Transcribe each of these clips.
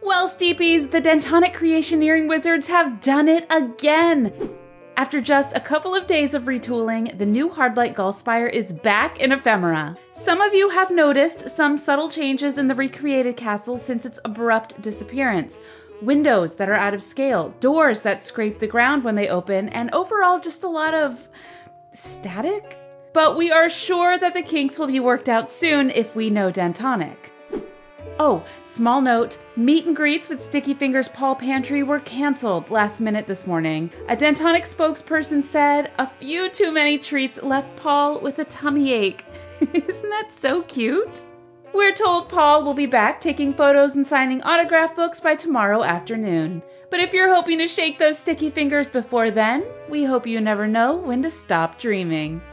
Well, Steepies, the Dentonic Creationeering Wizards have done it again! After just a couple of days of retooling, the new Hardlight Gullspire is back in ephemera. Some of you have noticed some subtle changes in the recreated castle since its abrupt disappearance. Windows that are out of scale, doors that scrape the ground when they open, and overall just a lot of static? But we are sure that the kinks will be worked out soon if we know Dentonic. Oh, small note, meet and greets with Sticky Fingers Paul Pantry were canceled last minute this morning. A Dentonic spokesperson said a few too many treats left Paul with a tummy ache. Isn't that so cute? We're told Paul will be back taking photos and signing autograph books by tomorrow afternoon. But if you're hoping to shake those sticky fingers before then, we hope you never know when to stop dreaming.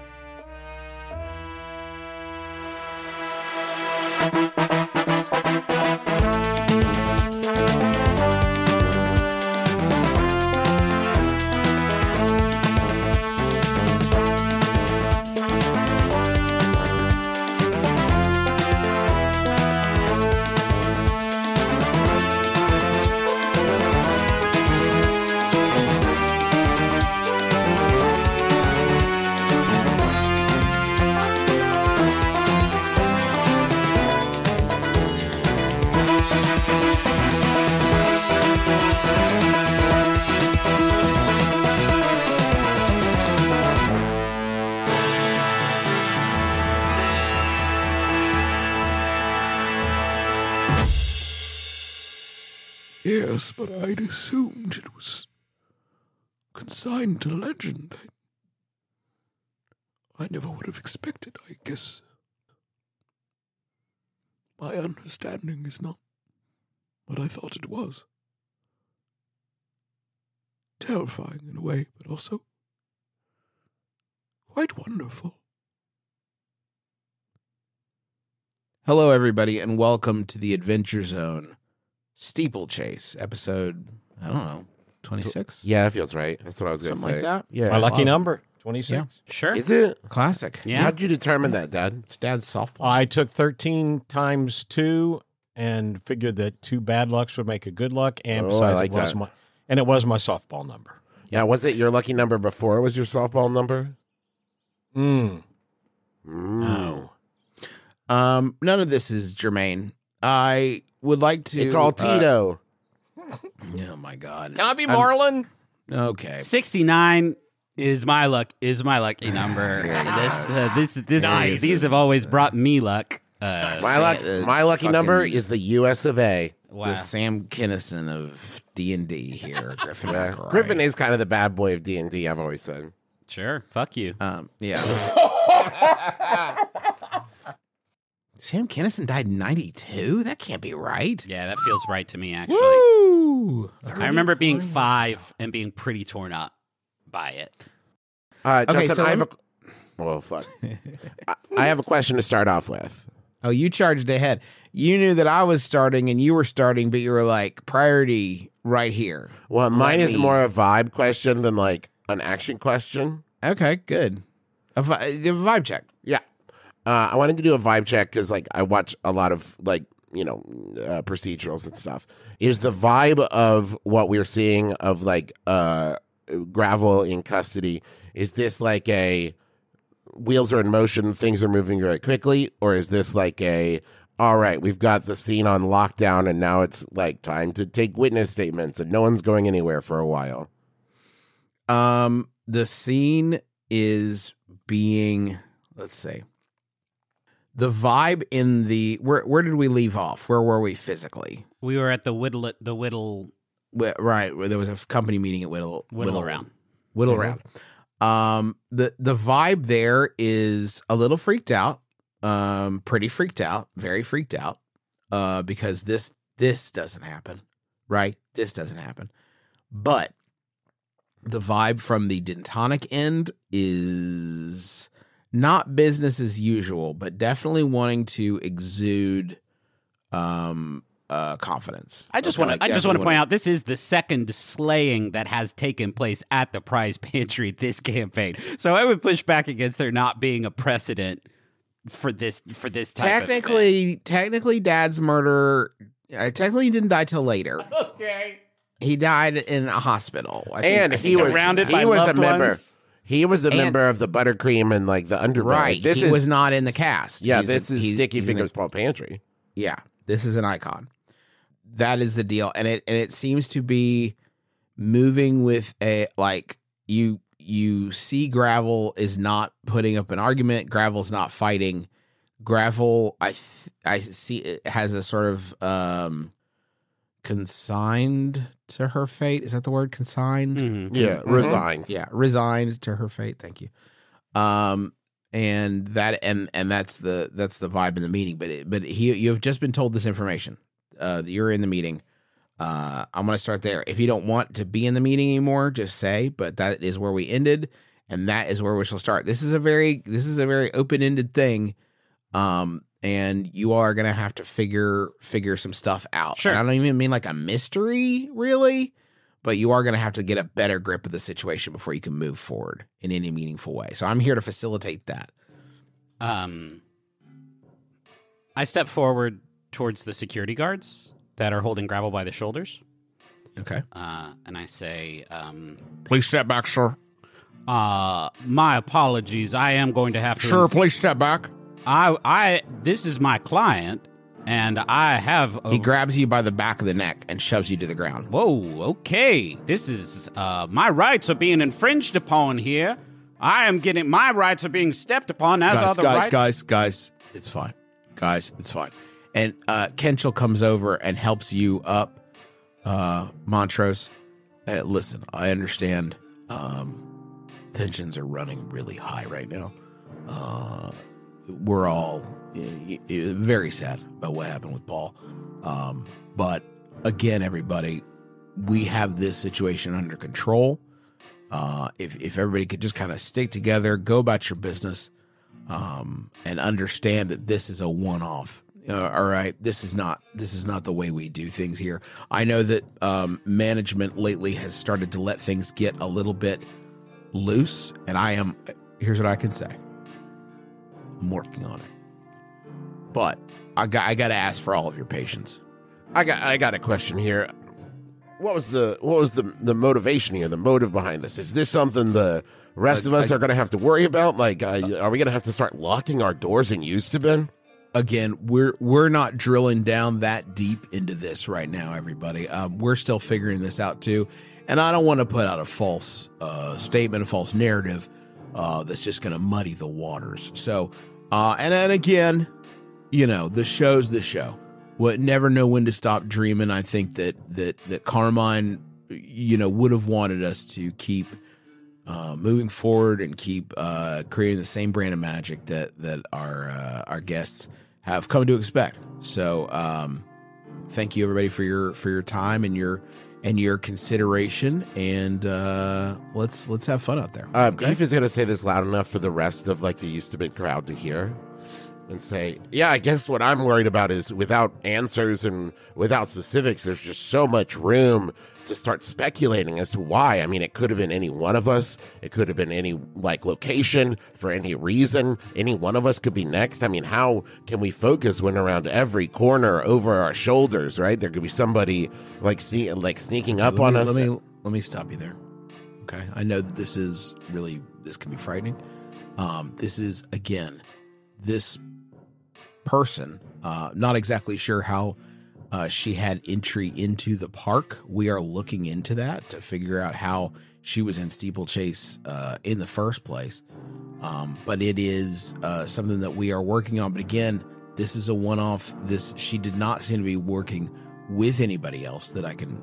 Yes, but I'd assumed it was consigned to legend. I never would have expected, I guess. My understanding is not what I thought it was. Terrifying in a way, but also quite wonderful. Hello, everybody, and welcome to the Adventure Zone Steeplechase, episode, I don't know, 26? Yeah, that feels right. That's what I was going to say. Something like that? Yeah. My lucky number, 26. Yeah. Sure. Is it? Classic. Yeah. How'd you determine that, Dad? It's Dad's softball. I took 13 times 2 and figured that 2 bad lucks would make a good luck, and Oh, besides, I like that. it was my softball number. Yeah, was it your lucky number before it was your softball number? No. None of this is germane. I would like to... It's all Tito. Oh, my God. Can I be Marlon? Okay. 69 is my lucky number. These have always brought me luck. My lucky number is the US of A. Wow. The Sam Kinison of D&D here, Griffin McElroy. Griffin is kind of the bad boy of D&D, I've always said. Sure, fuck you. Yeah. Sam Kinison died in 92? That can't be right. Yeah, that feels right to me, actually. Woo! I remember being 5 and being pretty torn up by it. Okay, Justin, so I have a... Well, fuck. I have a question to start off with. Oh, you charged ahead. You knew that I was starting and you were starting, but you were like, priority right here. Well, mine is me- more a vibe question than like an action question. Okay, good. A vibe check. Yeah. I wanted to do a vibe check because, like, I watch a lot of, like, procedurals and stuff. Is the vibe of what we're seeing of, like, Gravel in custody, is this like a wheels are in motion, things are moving very quickly, or is this like a, all right, we've got the scene on lockdown and now it's, like, time to take witness statements and no one's going anywhere for a while? The scene is being, let's see. The vibe in the where did we leave off? Where were we physically? We were at the Whittle Right, where there was a company meeting at Whittle Round. Round. The vibe there is a little freaked out, pretty freaked out, very freaked out, because this doesn't happen, right? This doesn't happen, but the vibe from the Dentonic end is not business as usual, but definitely wanting to exude confidence. I just want to point out this is the second slaying that has taken place at the Prize Pantry this campaign. So I would push back against there not being a precedent for this type of event. Technically, Dad's murder technically he didn't die till later. Okay. He died in a hospital. And he was surrounded by a loved member. ones. He was a And- member of the Buttercream and like the underbelly. Right. This He was not in the cast. Yeah, He's Sticky he's Fingers Paul Pantry. Yeah, this is an icon. That is the deal, and it seems to be moving with a like you see Gravel is not putting up an argument. Gravel's not fighting. Gravel, I see it has a sort of consigned to her fate. Is that the word? Consigned? Mhm. Yeah, resigned. Yeah, resigned to her fate. Thank you. And that's the vibe in the meeting. But you have just been told this information. You're in the meeting. I'm going to start there. If you don't want to be in the meeting anymore, just say. But that is where we ended, and that is where we shall start. This is a very open ended thing. And you are going to have to figure some stuff out. Sure. And I don't even mean like a mystery, really. But you are going to have to get a better grip of the situation before you can move forward in any meaningful way. So I'm here to facilitate that. I step forward towards the security guards that are holding Gravel by the shoulders. Okay. And I say, Please step back, sir. my apologies. I am going to have to... Sir, please step back. This is my client, and I have... He grabs you by the back of the neck and shoves you to the ground. Whoa, okay. This is, my rights are being infringed upon here. My rights are being stepped upon, as are the rights... Guys, it's fine. Guys, it's fine. And Kenchel comes over and helps you up, Montrose. Listen, I understand tensions are running really high right now. We're all very sad about what happened with Paul. But again, everybody, we have this situation under control. If everybody could just kind of stick together, go about your business, and understand that this is a one-off. All right, this is not the way we do things here. I know that management lately has started to let things get a little bit loose, and here's what I can say. I'm working on it, but I got to ask for all of your patience. I got a question here. What was the motivation here? The motive behind this? Is this something the rest of us are going to have to worry about? Like, are we going to have to start locking our doors and used to been? Again, we're not drilling down that deep into this right now, everybody. We're still figuring this out too, and I don't want to put out a false statement, a false narrative that's just going to muddy the waters. So, and then again, the show's the show. Never know when to stop dreaming. I think that Carmine, would have wanted us to keep moving forward and keep creating the same brand of magic that our guests have come to expect. So, thank you everybody for your time and your consideration, and let's have fun out there. Beef is gonna say this loud enough for the rest of the used to be crowd to hear, and say, yeah, I guess what I'm worried about is without answers and without specifics, there's just so much room to start speculating as to why. I mean, it could have been any one of us. It could have been any location for any reason. Any one of us could be next. I mean, how can we focus when around every corner over our shoulders, right? There could be somebody sneaking up on us. Let me stop you there. Okay. I know that this can be frightening. This is, again, this person, not exactly sure how she had entry into the park. We are looking into that to figure out how she was in Steeplechase in the first place. But it is something that we are working on. But again, this is a one-off. She did not seem to be working with anybody else that I can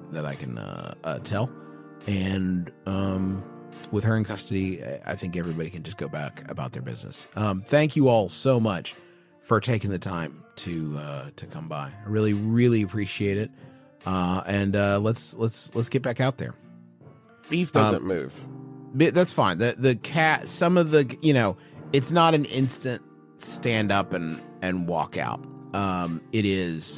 tell. And with her in custody, I think everybody can just go back about their business. Thank you all so much for taking the time to come by. I really, really appreciate it. And let's get back out there. Beef doesn't move. That's fine. The cat, some of the, it's not an instant stand up and walk out. It is,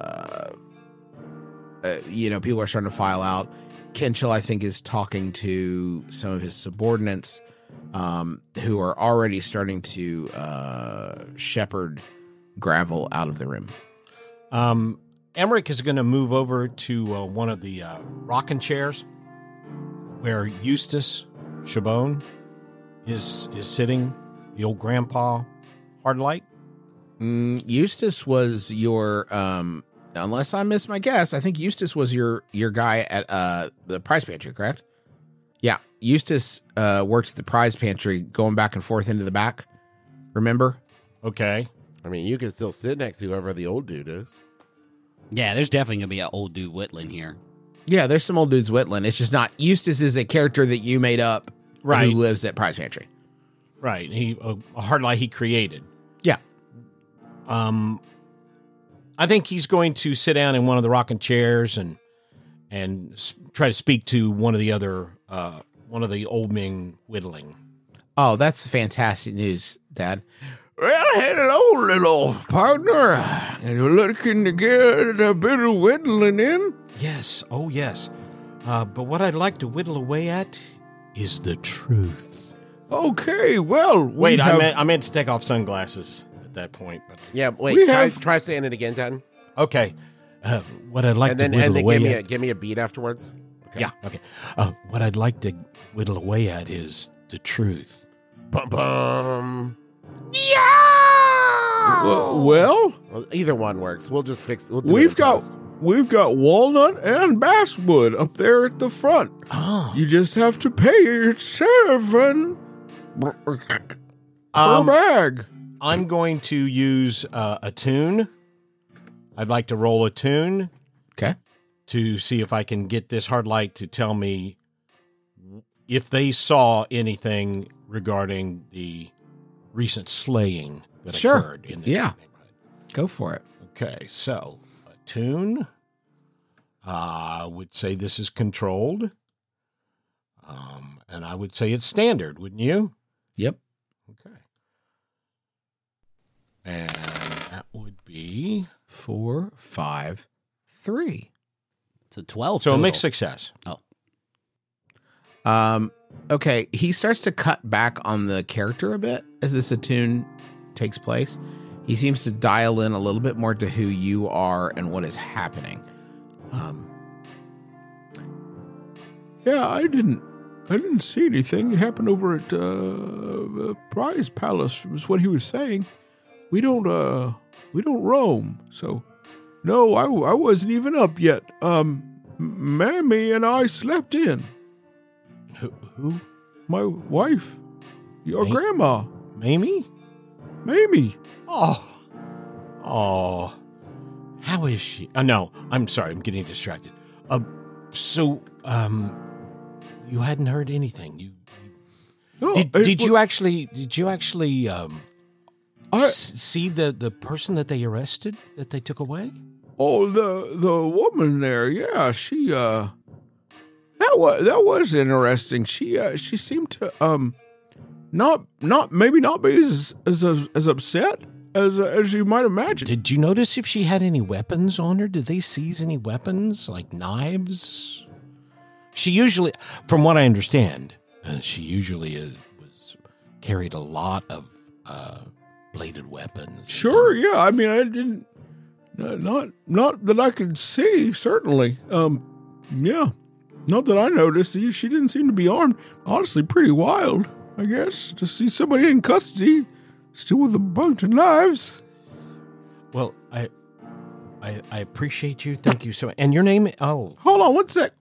people are starting to file out. Kenchel, I think, is talking to some of his subordinates who are already starting to shepherd Gravel out of the room. Emmerich is going to move over to one of the rocking chairs where Eustace Chabon is sitting, the old grandpa Hardlight. Eustace was your, unless I missed my guess, I think Eustace was your guy at the prize pantry, correct? Yeah, Eustace worked at the prize pantry, going back and forth into the back. Remember? Okay. I mean, you can still sit next to whoever the old dude is. Yeah, there's definitely going to be an old dude whittling here. Yeah, there's some old dudes whittling. It's just not, Eustace is a character that you made up Right. who lives at prize pantry. Right. He a Hardlight he created. Yeah. I think he's going to sit down in one of the rocking chairs and try to speak to one of the other one of the old men whittling. Oh, that's fantastic news, Dad. Well, hello, little partner. You looking to get a bit of whittling in? Yes. Oh, yes. But what I'd like to whittle away at is the truth. Okay, well, Wait, I meant to take off sunglasses at that point. But Yeah, wait. We Try, have- try saying it again, Dan. okay. What I'd like And to then whittle away at. give me a beat afterwards. Okay. Yeah. Okay. What I'd like to whittle away at is the truth. Bum bum. well, Well, either one works. We'll just fix. We'll do we've it in got post. walnut and basswood up there at the front. Oh. You just have to pay your $7 per bag. I'm going to use a tune. I'd like to roll a tune Okay. to see if I can get this Hardlight to tell me if they saw anything regarding the recent slaying that Sure. occurred in the Yeah. neighborhood. Go for it. Okay, so a tune. I would say this is controlled. And I would say it's standard, wouldn't you? Yep. Okay. And that would be 4, 5, 3. So 12 so a total. mixed success. Okay, he starts to cut back on the character a bit as this attune takes place. He seems to dial in a little bit more to who you are and what is happening. Yeah, I didn't see anything. It happened over at Prize Palace. Was what he was saying. We don't roam. So, no, I wasn't even up yet. Mammy and I slept in. Who? My wife, your Ma- grandma, Mamie? Mamie. Oh. How is she? No, I'm sorry. I'm getting distracted. You hadn't heard anything. No, Did you actually I- see the person that they arrested, that they took away? Oh, the woman there, yeah, she that was interesting. She seemed to not be as upset as you might imagine. Did you notice if she had any weapons on her? Did they seize any weapons, like knives? She usually, from what I understand, she usually carried a lot of bladed weapons. Sure, yeah. I mean, I didn't not that I could see. Certainly, yeah. Not that I noticed. She didn't seem to be armed. Honestly, pretty wild, I guess, to see somebody in custody still with a bunch of knives. Well, I appreciate you. Thank you so much. And your name? Oh, Hold on one sec.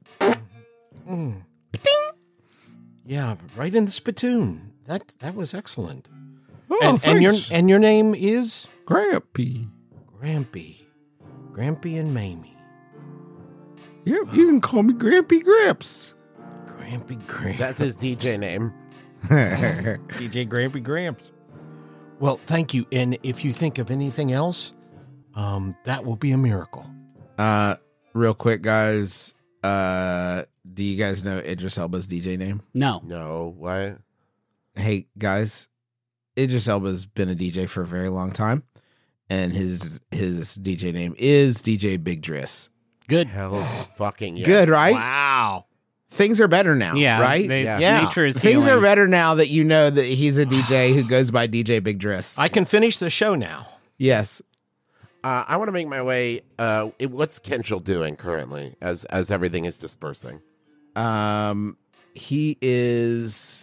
yeah, right in the spittoon. That was excellent. Oh, and thanks. your name is Grampy. Grampy and Mamie. Yep, you can call me Grampy Gramps. Grampy Gramps. That's his DJ name. DJ Grampy Gramps. Well, thank you. And if you think of anything else, that will be a miracle. Real quick, guys. Do you guys know Idris Elba's DJ name? No. No, what? Hey, guys. Idris Elba's been a DJ for a very long time, and his DJ name is DJ Big Driss. Good. Hell fucking yes. Good, right? Wow. Things are better now, Yeah. right? Yeah. Nature is Things healing. are better now that you know that he's a DJ who goes by DJ Big Driss. I can finish the show now. Yes. I want to make my way. What's Kenchel doing currently as everything is dispersing? He is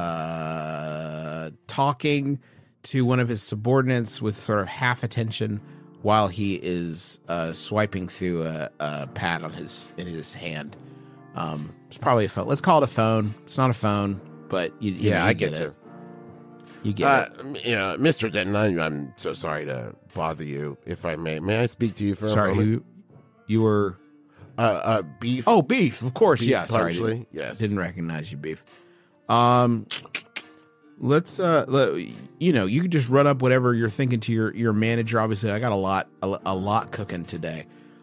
talking to one of his subordinates with sort of half attention while he is swiping through a pad in his hand. It's probably a phone. Let's call it a phone. It's not a phone, but you know, I get it. You get it. Yeah, Mr. Denton, I'm so sorry to bother you. If I may I speak to you for a moment? Sorry, you were Beef. Oh, Beef, of course. Beef Yeah, sorry. Punchley, yes. Didn't recognize you, Beef. Let's you know, you can just run up whatever you're thinking to your manager. Obviously, I got a lot cooking today.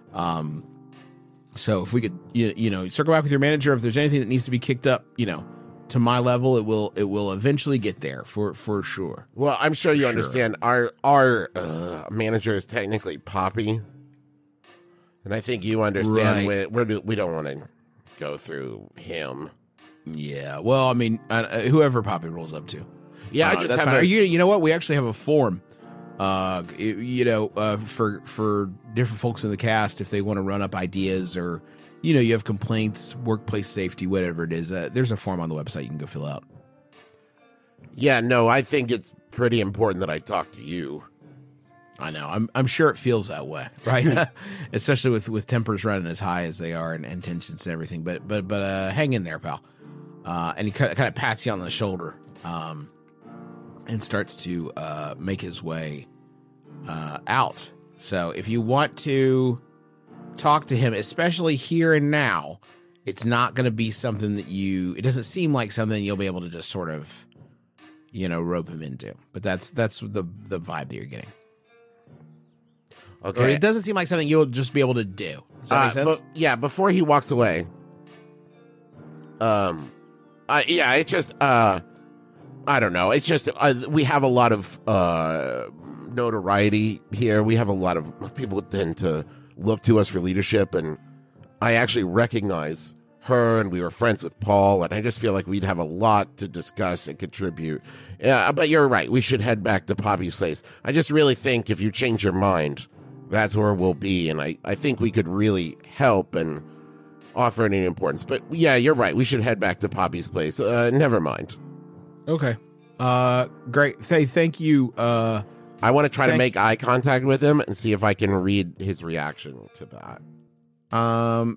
So if we could you know, circle back with your manager if there's anything that needs to be kicked up, you know, to my level, it will eventually get there for sure. Well, I'm sure you understand. Our manager is technically Poppy, and I think you understand. Right. We don't want to go through him. Yeah. Well, I mean, whoever Poppy rolls up to. Yeah, I just that's have fine. a, You know what? We actually have a form. You know, for different folks in the cast, if they want to run up ideas or, you know, you have complaints, workplace safety, whatever it is, there's a form on the website you can go fill out. Yeah, no, I think it's pretty important that I talk to you. I know. I'm sure it feels that way, right? Especially with tempers running as high as they are and tensions and everything. But hang in there, pal. And he kind of pats you on the shoulder, and starts to make his way out. So if you want to talk to him, especially here and now, it's not going to be something that it doesn't seem like something you'll be able to just sort of, you know, rope him into. But that's the vibe that you're getting. Okay. Or it doesn't seem like something you'll just be able to do. Does that make sense? Yeah, before he walks away. It's just I don't know. It's just we have a lot of notoriety here. We have a lot of people tend to look to us for leadership, and I actually recognize her, and we were friends with Paul, and I just feel like we'd have a lot to discuss and contribute. Yeah, but you're right. We should head back to Poppy's place. I just really think if you change your mind, that's where we'll be, and I think we could really help and offer any importance. But yeah, you're right. We should head back to Poppy's place. Never mind. Okay. Great. Thank you. I want to try to make eye contact with him and see if I can read his reaction to that.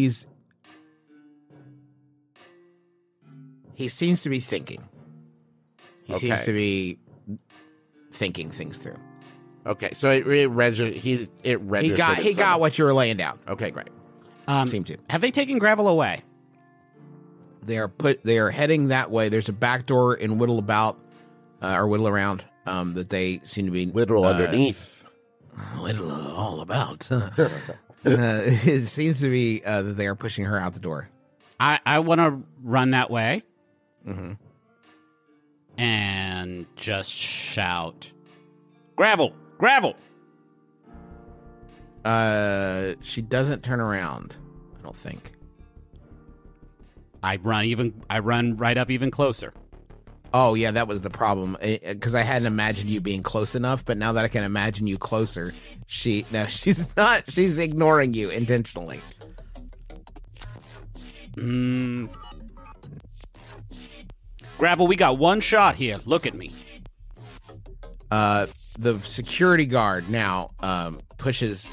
He seems to be thinking. He Okay. seems to be thinking things through. Okay, so it registers. He got what you were laying down. Okay, great. Seemed to. Have they taken Gravel away? They are heading that way. There's a back door in Whittle Around that they seem to be Literal underneath. Whittle all about. It seems to be that they are pushing her out the door. I want to run that way. Mm-hmm. And just shout, Gravel! Gravel! She doesn't turn around, I don't think. I run right up even closer. Oh, yeah, that was the problem. Because I hadn't imagined you being close enough, but now that I can imagine you closer, she's not. She's ignoring you intentionally. Gravel, we got one shot here. Look at me. The security guard now pushes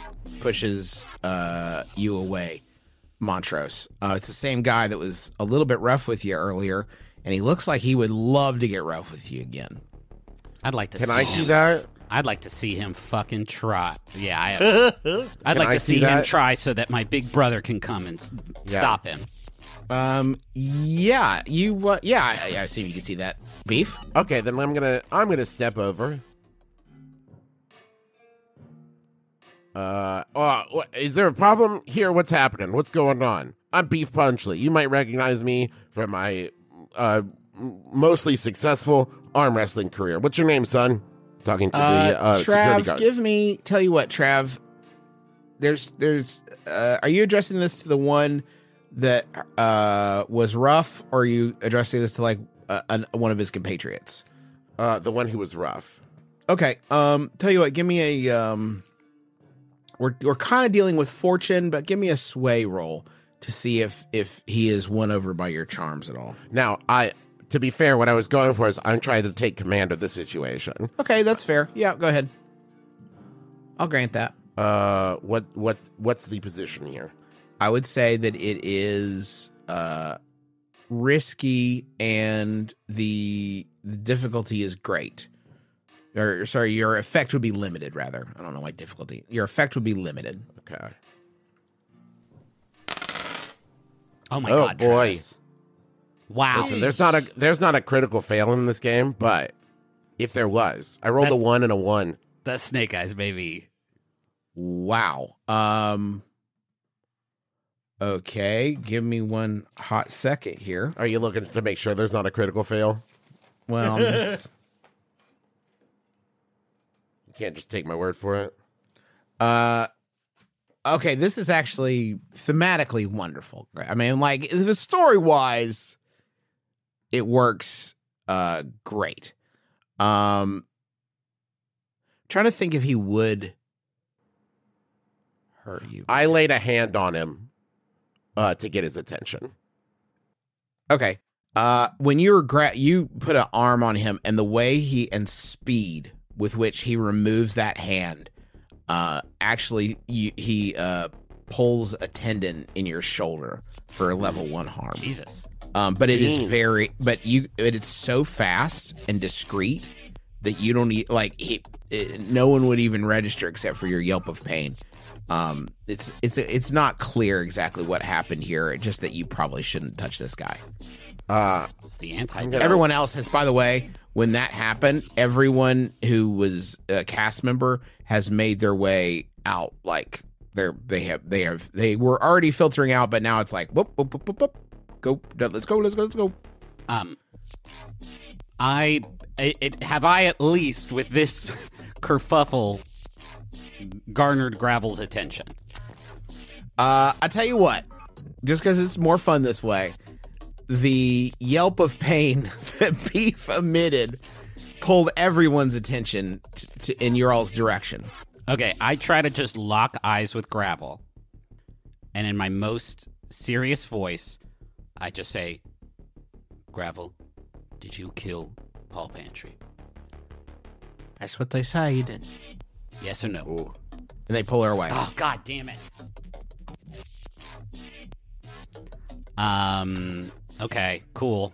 you away, Montrose. It's the same guy that was a little bit rough with you earlier, and he looks like he would love to get rough with you again. I'd like to Can see I him. see that? I'd like to see him fucking try. Yeah, I'd like I to see see him that? try so that my big brother can come and stop him. Yeah, you. I assume you can see that. Beef. Okay, then I'm gonna step over. Is there a problem here? What's happening? What's going on? I'm Beef Punchley. You might recognize me from my mostly successful arm wrestling career. What's your name, son? Talking to the security guard. Trav, tell you what, Trav, are you addressing this to the one that was rough, or are you addressing this to like one of his compatriots? The one who was rough. Okay, tell you what, give me we're kind of dealing with fortune, but give me a sway roll to see if he is won over by your charms at all. Now, to be fair, what I was going for is I'm trying to take command of the situation. Okay, that's fair. Yeah, go ahead. I'll grant that. What's the position here? I would say that it is risky and the difficulty is great. Or sorry, your effect would be limited, rather. I don't know why difficulty. Your effect would be limited. Okay. Oh my Oh, God, boy. Travis. Wow. Listen, there's not a critical fail in this game, but if there was, I rolled a That's- 1 and a 1. The Snake Eyes, baby. Wow. Okay, give me one hot second here. Are you looking to make sure there's not a critical fail? Well, I'm just You can't just take my word for it. okay, this is actually thematically wonderful. I mean, like the story-wise, it works great. Trying to think if he would hurt you. I laid a hand on him to get his attention. Okay. When you you put an arm on him, and the way and speed with which he removes that hand, actually he pulls a tendon in your shoulder for a level 1 harm. Jesus. But it is it's so fast and discreet that you don't need no one would even register except for your yelp of pain. It's not clear exactly what happened here. It's just that you probably shouldn't touch this guy. It's the anti. Everyone else has, by the way, when that happened, everyone who was a cast member has made their way out. Like they were already filtering out, but now it's like whoop, whoop, whoop, whoop, whoop. Go, let's go. Have I at least with this kerfuffle garnered Gravel's attention? I tell you what, just because it's more fun this way, the yelp of pain that Beef emitted pulled everyone's attention in your all's direction. Okay, I try to just lock eyes with Gravel, and in my most serious voice, I just say, Gravel, did you kill Paul Pantry? That's what they say you did. Yes or no? Ooh. And they pull her away. Oh, God damn it. Okay, cool.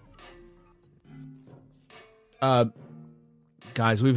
Guys,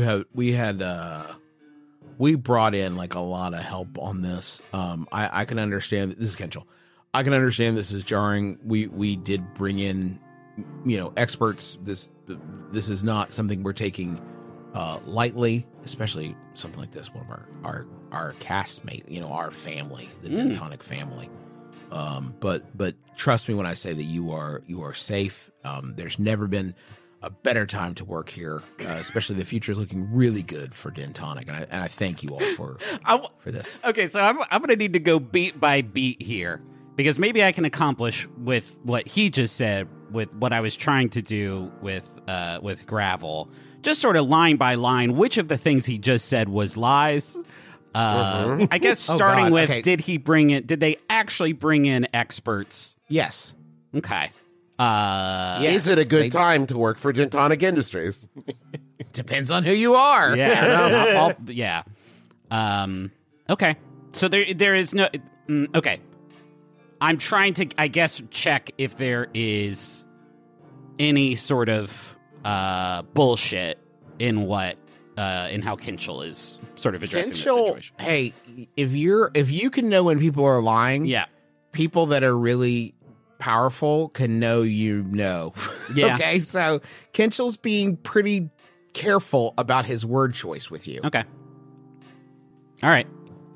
we brought in like a lot of help on this. I can understand this is Kenchel. I can understand this is jarring. We did bring in, experts. This is not something we're taking lightly, especially something like this. One of our castmate, our family, the Dentonic family. But trust me when I say that you are safe. There's never been a better time to work here, especially the future is looking really good for Dentonic, and I thank you all for this. Okay, so I'm going to need to go beat by beat here, because maybe I can accomplish with what he just said, with what I was trying to do with Gravel, just sort of line by line, which of the things he just said was lies. I guess starting with, okay. Did they actually bring in experts? Yes. Okay. Is it a good time to work for Dentonic Industries? Depends on who you are. Yeah. Yeah. Okay. So there is no. Okay. I'm trying to, I guess, check if there is any sort of bullshit in what in how Kenchel is sort of addressing this situation. Hey, if you can know when people are lying, Yeah. people that are really powerful can know Yeah. Okay, so Kenchel's being pretty careful about his word choice with you. Okay. All right.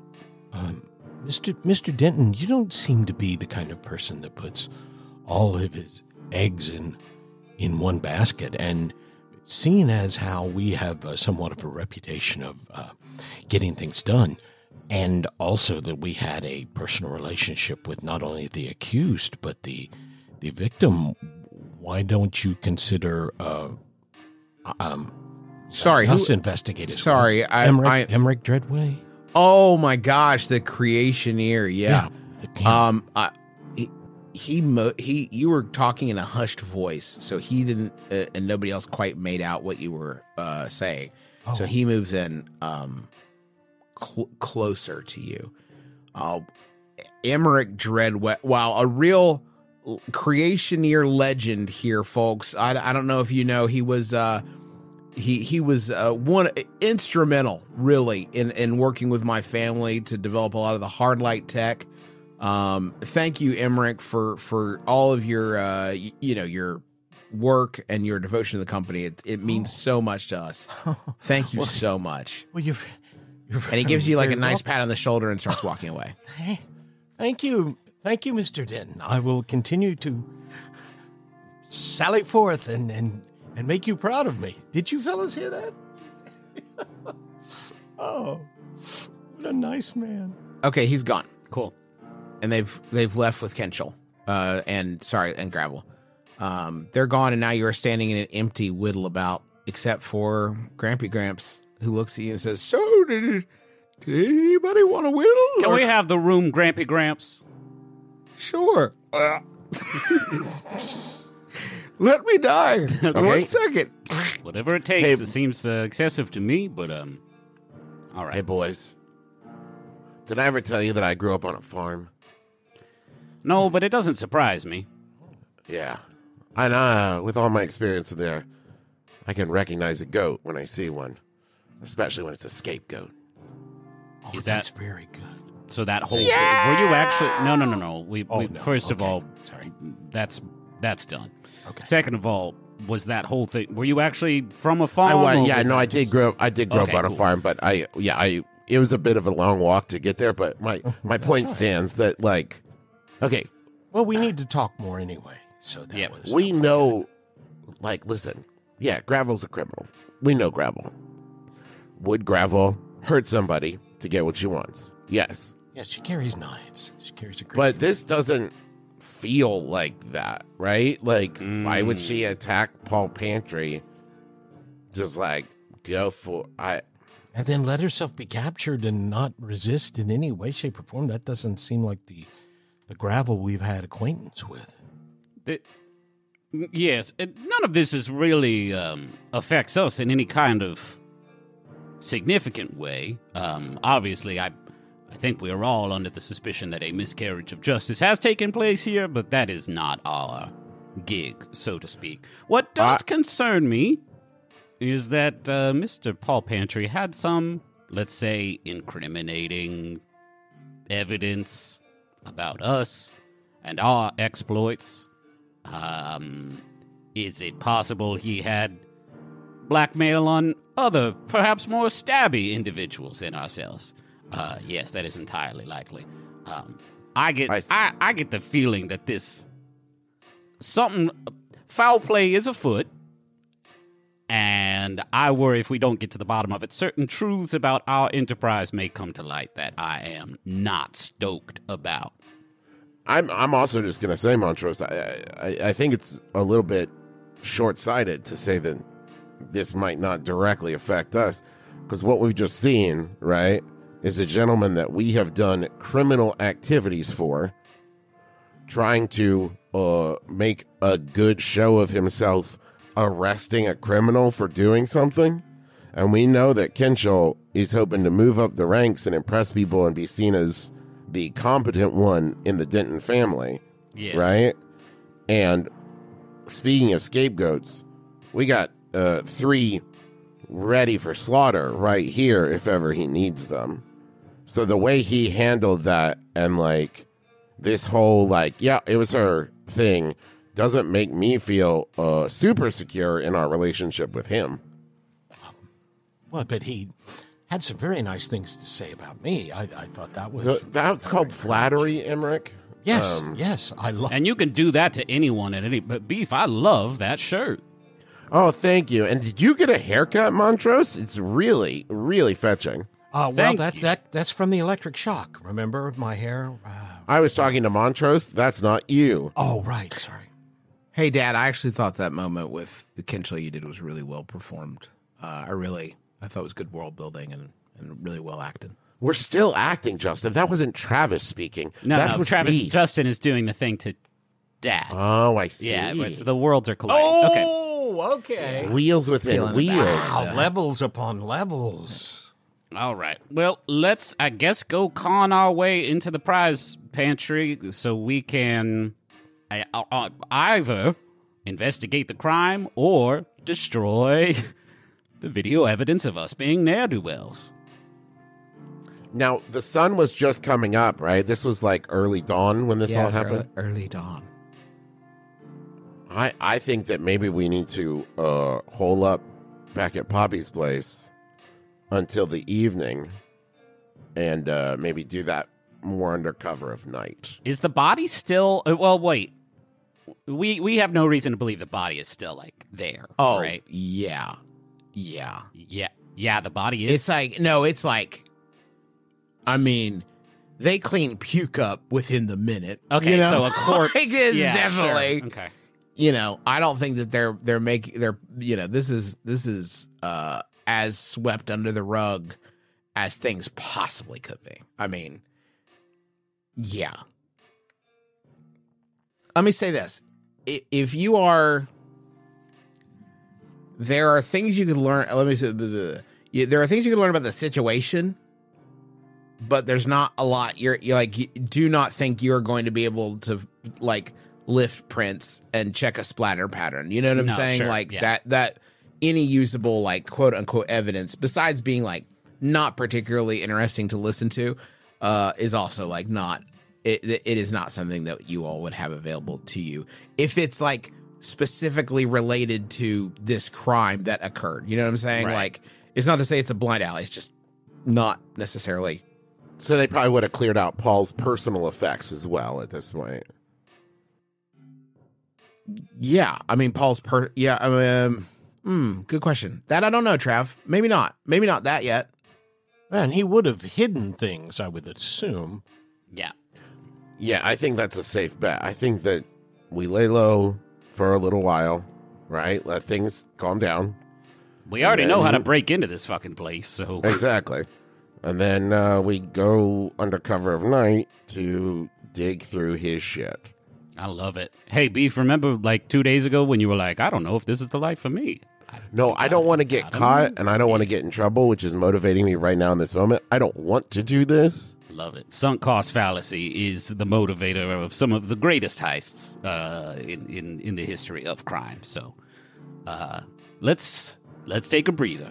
Mr. Denton, you don't seem to be the kind of person that puts all of his eggs in one basket. And seeing as how we have somewhat of a reputation of getting things done, and also that we had a personal relationship with not only the accused but the victim, why don't you consider Sorry, us investigated? Sorry, Emmerich Dreadway? Oh my gosh, the Creationeer. Yeah. the camp. You were talking in a hushed voice, so he didn't, and nobody else quite made out what you were saying. So he moves in closer to you. Emmerich Dreadwet, wow, a real Creationeer legend here, folks. I don't know if you know, he was he was one instrumental, really, in working with my family to develop a lot of the hard light tech. Thank you, Emmerich, for all of your your work and your devotion to the company. It means so much to us. Thank you so much. Well, you're And he gives you like a very nice welcome. pat on the shoulder and starts walking away. Hey, thank you, Mr. Denton. I will continue to sally forth and make you proud of me. Did you fellas hear that? Oh, what a nice man. Okay, he's gone, Cool. and they've left with Kenchel, and Gravel. They're gone, and now you are standing in an empty whittle about, except for Grampy Gramps, who looks at you and says, "So did anybody want a whittle? Can or-" we have the room, Grampy Gramps? Sure. Let me die. 1 second. Whatever it takes. Hey. It seems excessive to me, but all right. Hey, boys. Did I ever tell you that I grew up on a farm? No, but it doesn't surprise me. Yeah. And with all my experience there, I can recognize a goat when I see one, especially when it's a scapegoat. Oh, Is that's that- very good. So that whole thing, were you actually? No. We no. First of Okay. all, Sorry. that's done. Okay. Second of all, was that whole thing? Were you actually from a farm? or was that I just- did grow up. I did grow Okay, up on a cool. farm, but it was a bit of a long walk to get there. But my point stands that okay, Well, we need to talk more anyway. So that Yep. was. we know, listen, yeah, Gravel's a criminal. We know Gravel. Would Gravel hurt somebody to get what she wants? Yes. Yeah, she carries knives. She carries a great. But this doesn't feel like that, right? Why would she attack Paul Pantry? Just go for and then let herself be captured and not resist in any way, shape, or form. That doesn't seem like the Gravel we've had acquaintance with. Yes, none of this is really affects us in any kind of significant way. Obviously, I think we are all under the suspicion that a miscarriage of justice has taken place here, but that is not our gig, so to speak. What does concern me is that Mr. Paul Pantry had some, let's say, incriminating evidence about us and our exploits. Is it possible he had blackmail on other, perhaps more stabby individuals than ourselves? Yes, that is entirely likely. I get the feeling that something foul play is afoot, and I worry if we don't get to the bottom of it, certain truths about our enterprise may come to light that I am not stoked about. I'm also just gonna say, Montrose, I think it's a little bit short-sighted to say that this might not directly affect us, because what we've just seen, right, is a gentleman that we have done criminal activities for, trying to make a good show of himself, arresting a criminal for doing something, and we know that Kenchel is hoping to move up the ranks and impress people and be seen as the competent one in the Denton family, Yes. right? And speaking of scapegoats, we got 3 ready for slaughter right here if ever he needs them. So the way he handled that and this whole it was her thing doesn't make me feel super secure in our relationship with him. Well, but he had some very nice things to say about me. I thought that was. That's called flattery, Emmerich. Yes, yes, I love. And you can do that to anyone at any. But Beef, I love that shirt. Oh, thank you. And did you get a haircut, Montrose? It's really, really fetching. Well, Thank you. that's from the electric shock. Remember my hair? I was talking to Montrose. That's not you. Oh, right. Sorry. Hey, Dad, I actually thought that moment with the Kenchel you did was really well performed. I thought it was good world building and really well acted. We're still acting, Justin. That wasn't Travis speaking. That was Travis. Beef. Justin is doing the thing to Dad. Oh, I see. Yeah, but the worlds are colliding. Okay. Oh, okay. Wheels within Feeling it wheels. Wow, levels upon levels. All right. Well, let's, I guess, go con our way into the prize pantry so we can either investigate the crime or destroy the video evidence of us being ne'er-do-wells. Now, the sun was just coming up, right? This was like early dawn when this all it's happened. early dawn. I think that maybe we need to hole up back at Poppy's place until the evening and maybe do that more under cover of night. Is the body still... well, wait. We have no reason to believe the body is still, like, there, Oh, right? yeah. Yeah, the body is... It's like, no, it's like, I mean, they clean puke up within the minute. Okay, you know? so a corpse... Like, it's yeah, definitely, sure. Okay. you know, I don't think that they're making, you know, this is as swept under the rug as things possibly could be. I mean, yeah. Let me say this. If you are, there are things you could learn. Let me say, there are things you can learn about the situation, but there's not a lot. You're like, do not think you're going to be able to like lift prints and check a splatter pattern. You know what I'm saying? Sure, like yeah. that any usable like quote unquote evidence besides being like not particularly interesting to listen to, is also like not. It is not something that you all would have available to you if it's like specifically related to this crime that occurred. You know what I'm saying? Right. Like, it's not to say it's a blind alley. It's just not necessarily. So they probably would have cleared out Paul's personal effects as well at this point. Yeah. I mean, Paul's good question. That I don't know, Trav. Maybe not. Maybe not that yet. And he would have hidden things, I would assume. Yeah. Yeah, I think that's a safe bet. I think that we lay low for a little while, right? Let things calm down. We already know how to break into this fucking place, so... Exactly. And then we go under cover of night to dig through his shit. I love it. Hey, Beef, remember like 2 days ago when you were like, I don't know if this is the life for me? No, I don't want to get caught, and I don't want to get in trouble, which is motivating me right now in this moment. I don't want to do this. Love it. Sunk cost fallacy is the motivator of some of the greatest heists in the history of crime. So let's take a breather.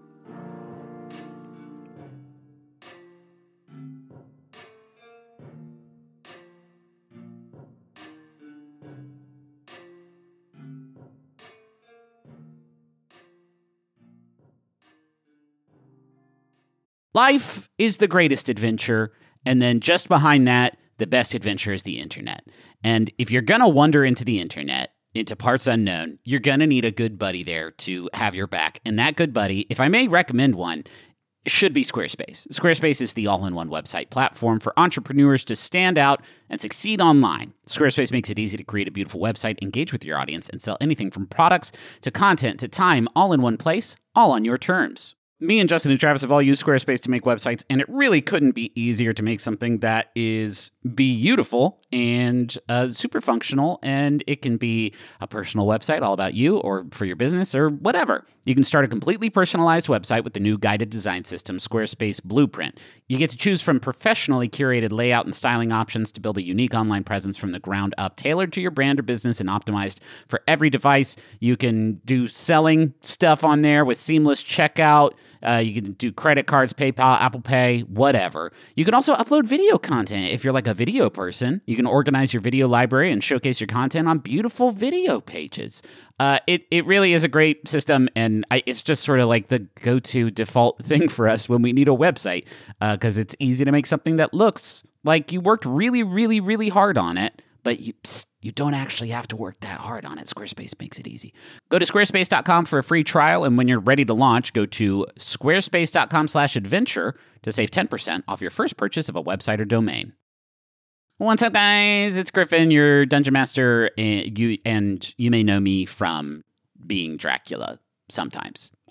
Life is the greatest adventure, and then just behind that, the best adventure is the internet. And if you're going to wander into the internet, into parts unknown, you're going to need a good buddy there to have your back. And that good buddy, if I may recommend one, should be Squarespace. Squarespace is the all-in-one website platform for entrepreneurs to stand out and succeed online. Squarespace makes it easy to create a beautiful website, engage with your audience, and sell anything from products to content to time, all in one place, all on your terms. Me and Justin and Travis have all used Squarespace to make websites, and it really couldn't be easier to make something that is beautiful and super functional, and it can be a personal website all about you or for your business or whatever. You can start a completely personalized website with the new guided design system, Squarespace Blueprint. You get to choose from professionally curated layout and styling options to build a unique online presence from the ground up, tailored to your brand or business and optimized for every device. You can do selling stuff on there with seamless checkout. You can do credit cards, PayPal, Apple Pay, whatever. You can also upload video content if you're like a video person. You can organize your video library and showcase your content on beautiful video pages. It really is a great system, and it's just sort of like the go-to default thing for us when we need a website, because it's easy to make something that looks like you worked really, really, really hard on it, but you don't actually have to work that hard on it. Squarespace makes it easy. Go to squarespace.com for a free trial, and when you're ready to launch, go to squarespace.com/adventure to save 10% off your first purchase of a website or domain. What's up, guys? It's Griffin, your Dungeon Master, and you may know me from being Dracula sometimes.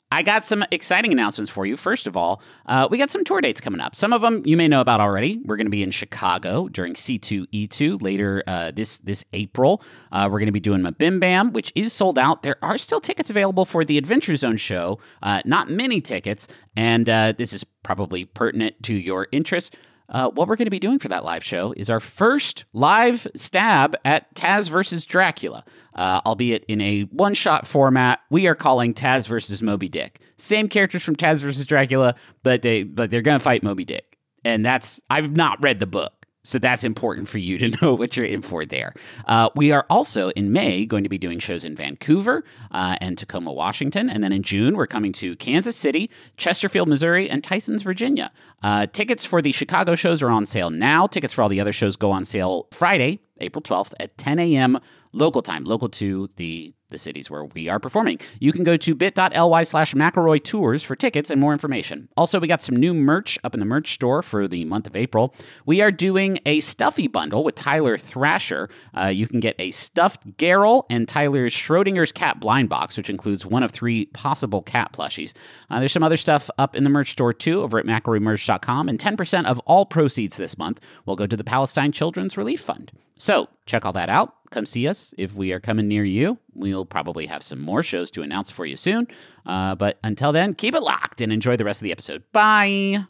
I got some exciting announcements for you. First of all, we got some tour dates coming up. Some of them you may know about already. We're going to be in Chicago during C2E2 later this April. We're going to be doing Mabim Bam, which is sold out. There are still tickets available for the Adventure Zone show. Not many tickets, and this is probably pertinent to your interest. What we're going to be doing for that live show is our first live stab at Taz versus Dracula, albeit in a one-shot format. We are calling Taz versus Moby Dick. Same characters from Taz versus Dracula, but they're going to fight Moby Dick. And I've not read the book, so that's important for you to know what you're in for there. We are also in May going to be doing shows in Vancouver and Tacoma, Washington. And then in June, we're coming to Kansas City, Chesterfield, Missouri, and Tysons, Virginia. Tickets for the Chicago shows are on sale now. Tickets for all the other shows go on sale Friday, April 12th at 10 a.m. local time, local to the cities where we are performing. You can go to bit.ly/McElroy Tours for tickets and more information. Also, we got some new merch up in the merch store for the month of April. We are doing a Stuffy bundle with Tyler Thrasher. You can get a stuffed Geralt and Tyler's Schrodinger's cat blind box, which includes one of 3 possible cat plushies. There's some other stuff up in the merch store too over at McElroymerch.com, and 10% of all proceeds this month will go to the Palestine Children's Relief Fund. So check all that out. Come see us if we are coming near you. We'll probably have some more shows to announce for you soon. But until then, keep it locked and enjoy the rest of the episode. Bye.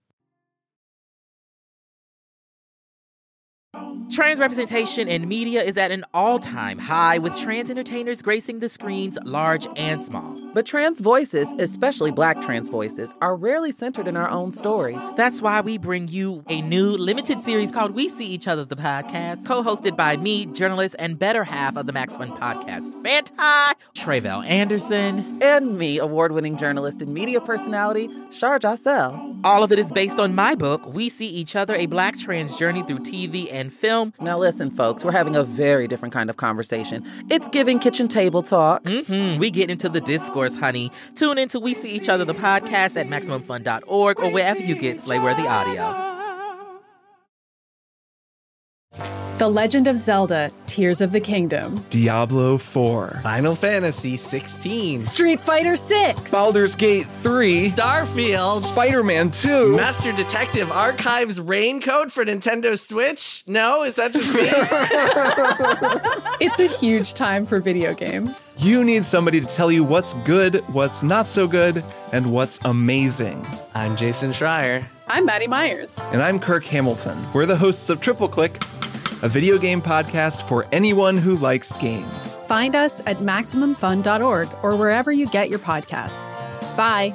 Trans representation in media is at an all-time high, with trans entertainers gracing the screens large and small. But trans voices, especially Black trans voices, are rarely centered in our own stories. That's why we bring you a new limited series called We See Each Other, the podcast, co-hosted by me, journalist and better half of the Max Fun podcast, Fanti, Tre'vell Anderson, And me, award-winning journalist and media personality, Shar Jossell. All of it is based on my book, We See Each Other, a Black trans journey through TV and film. Now listen, folks, we're having a very different kind of conversation. It's giving kitchen table talk. We get into the discourse, honey. Tune into We See Each Other, the podcast at MaximumFun.org or wherever you get Slayworthy audio. The Legend of Zelda: Tears of the Kingdom, Diablo 4, Final Fantasy 16, Street Fighter 6, Baldur's Gate 3, Starfield, Spider-Man 2, Master Detective Archives Raincoat for Nintendo Switch? No? Is that just me? It's a huge time for video games. You need somebody to tell you what's good, what's not so good, and what's amazing. I'm Jason Schreier. I'm Maddie Myers. And I'm Kirk Hamilton. We're the hosts of Triple Click, a video game podcast for anyone who likes games. Find us at MaximumFun.org or wherever you get your podcasts. Bye.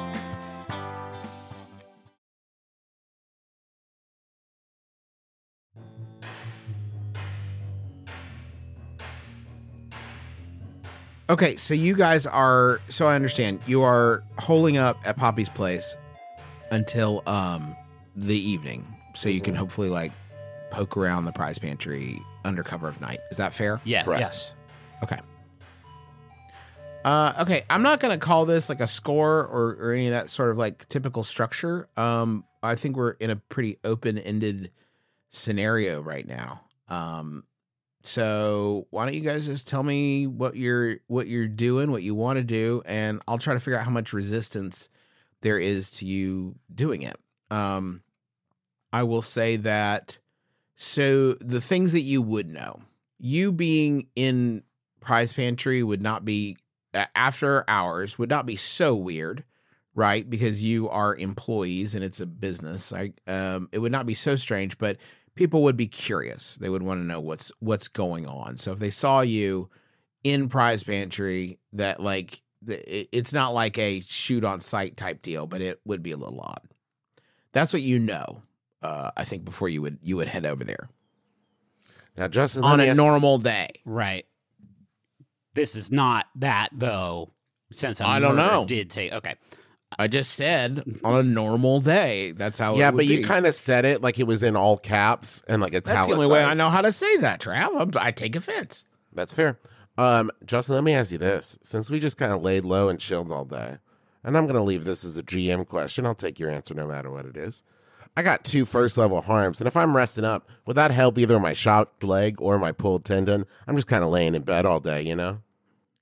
Okay, so you guys are, so I understand, you are holding up at Poppy's place until the evening, so you can hopefully like poke around the prize pantry under cover of night. Is that fair? Yes. Correct. Yes. Okay. Okay, I'm not going to call this like a score or any of that sort of like typical structure. I think we're in a pretty open-ended scenario right now. So why don't you guys just tell me what you're doing, what you want to do, and I'll try to figure out how much resistance there is to you doing it. I will say that, so the things that you would know, you being in prize pantry would not be, after hours, would not be so weird, right? Because you are employees and it's a business. It would not be so strange, but people would be curious. They would want to know what's going on. So if they saw you in prize pantry, that like it's not like a shoot on sight type deal, but it would be a little odd. That's what you know. I think before you would head over there. Now, Justin, on a normal day, right? This is not that though. Since I don't know, did take okay. I just said on a normal day. That's how. Yeah, it would but be. you kind of said it like it was in all caps and like That's the only way I know how to say that, Trav. I take offense. That's fair. Justin, let me ask you this: since we just kind of laid low and chilled all day, and I'm going to leave this as a GM question. I'll take your answer no matter what it is. I got 2 first-level harms, and if I'm resting up, would that help either my shot leg or my pulled tendon? I'm just kind of laying in bed all day, you know?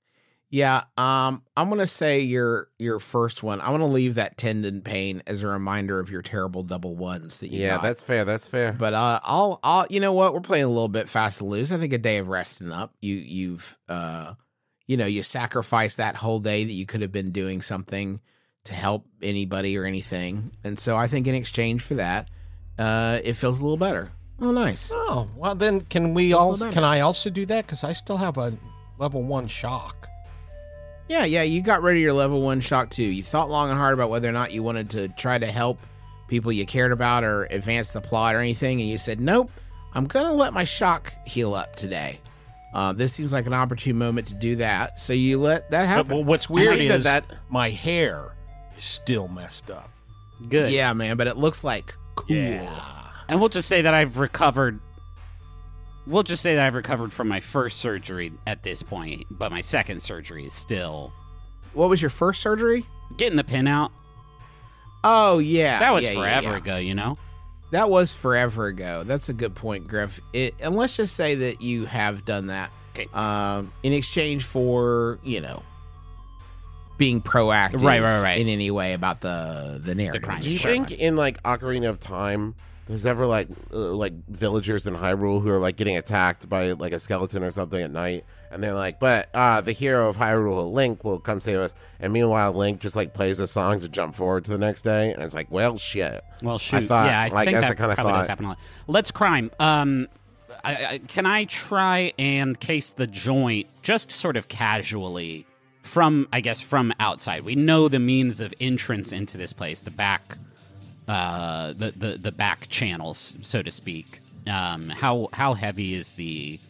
Yeah, I'm gonna say your first one. I want to leave that tendon pain as a reminder of your terrible double ones that you got. That's fair. That's fair. But I'll you know what? We're playing a little bit fast to lose. I think a day of resting up. You've you sacrificed that whole day that you could have been doing something to help anybody or anything, and so I think in exchange for that, it feels a little better. Oh, nice. Oh, well then can I also do that? Because I still have a level 1 shock. Yeah, you got rid of your level 1 shock too. You thought long and hard about whether or not you wanted to try to help people you cared about or advance the plot or anything, and you said, nope, I'm going to let my shock heal up today. This seems like an opportune moment to do that, so you let that happen. But what's weird is that my hair is still messed up. Good. Yeah, man, but it looks like cool. Yeah. And we'll just say that I've recovered. We'll just say that I've recovered from my first surgery at this point, but my second surgery is still... What was your first surgery? Getting the pin out. Oh, yeah. That was forever ago, you know? That was forever ago. That's a good point, Griff. And let's just say that you have done that in exchange for, being proactive right. in any way about the narrative. Do you think in like Ocarina of Time, there's ever like villagers in Hyrule who are like getting attacked by like a skeleton or something at night, and they're like, but the hero of Hyrule, Link, will come save us, and meanwhile Link just like plays a song to jump forward to the next day, and it's like, well, shit. Well, shoot. I thought, yeah, I think that kind of probably does happen a lot. Let's crime. Can I try and case the joint just sort of casually from outside? We know the means of entrance into this place, the back. The back channels, so to speak. How heavy is the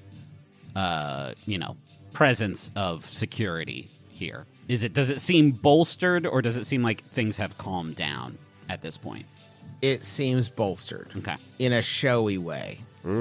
presence of security here? Does it seem bolstered, or does it seem like things have calmed down at this point? It seems bolstered. Okay. In a showy way.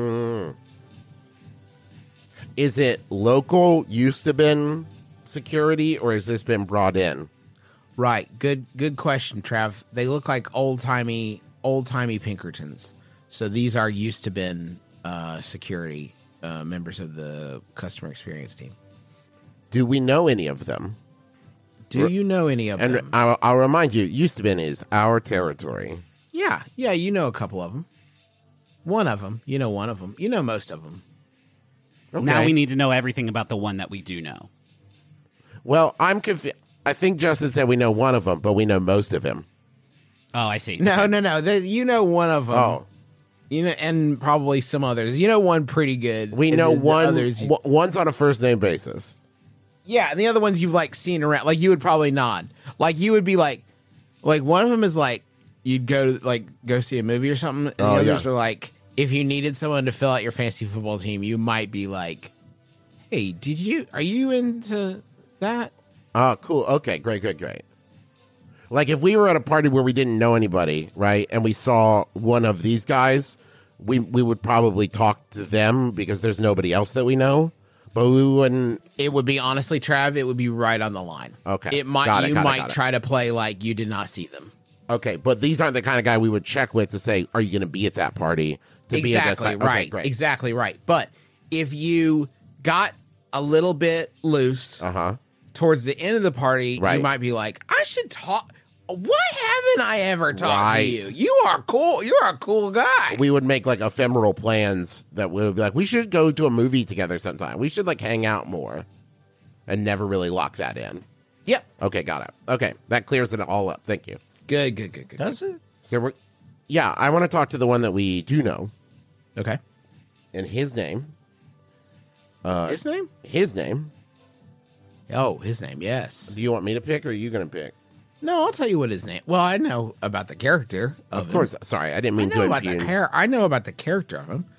Is it local, used to been security, or has this been brought in? Right. Good question, Trav. They look like old-timey Pinkertons. So these are used to been security members of the customer experience team. Do we know any of them? Do you know any of them? And I'll remind you, used to been is our territory. Yeah, you know a couple of them. One of them. You know one of them. You know most of them. Okay. Now we need to know everything about the one that we do know. Well, I'm confused. I think Justin said we know one of them, but we know most of him. Oh, I see. No. You know one of them. Oh. And probably some others. You know one pretty good. We know one. One's on a first name basis. Yeah, and the other ones you've like seen around. Like you would probably nod. Like you would be like one of them is like you'd go see a movie or something, and the others are like if you needed someone to fill out your fantasy football team, you might be like, hey, are you into that? Oh, cool. Okay, great. Like if we were at a party where we didn't know anybody, right, and we saw one of these guys, we would probably talk to them because there's nobody else that we know, but we wouldn't. It would be honestly, Trav, it would be right on the line. Okay, you might try to play like you did not see them. Okay, but these aren't the kind of guy we would check with to say, are you going to be at that party? Exactly right. Okay, great. Exactly right. But if you got a little bit loose, towards the end of the party, you might be like, I should talk. Why haven't I ever talked to you? You are cool. You're a cool guy. We would make like ephemeral plans that we would be like, we should go to a movie together sometime. We should like hang out more and never really lock that in. Yep. Okay, got it. Okay, that clears it all up. Thank you. Good. Does it? So I want to talk to the one that we do know. Okay. And his name. His name? His name. Oh, his name, yes. Do you want me to pick, or are you going to pick? No, I'll tell you what his name. Well, I know about the character. Of course. Sorry, I didn't mean to impugn. I know about the character of him.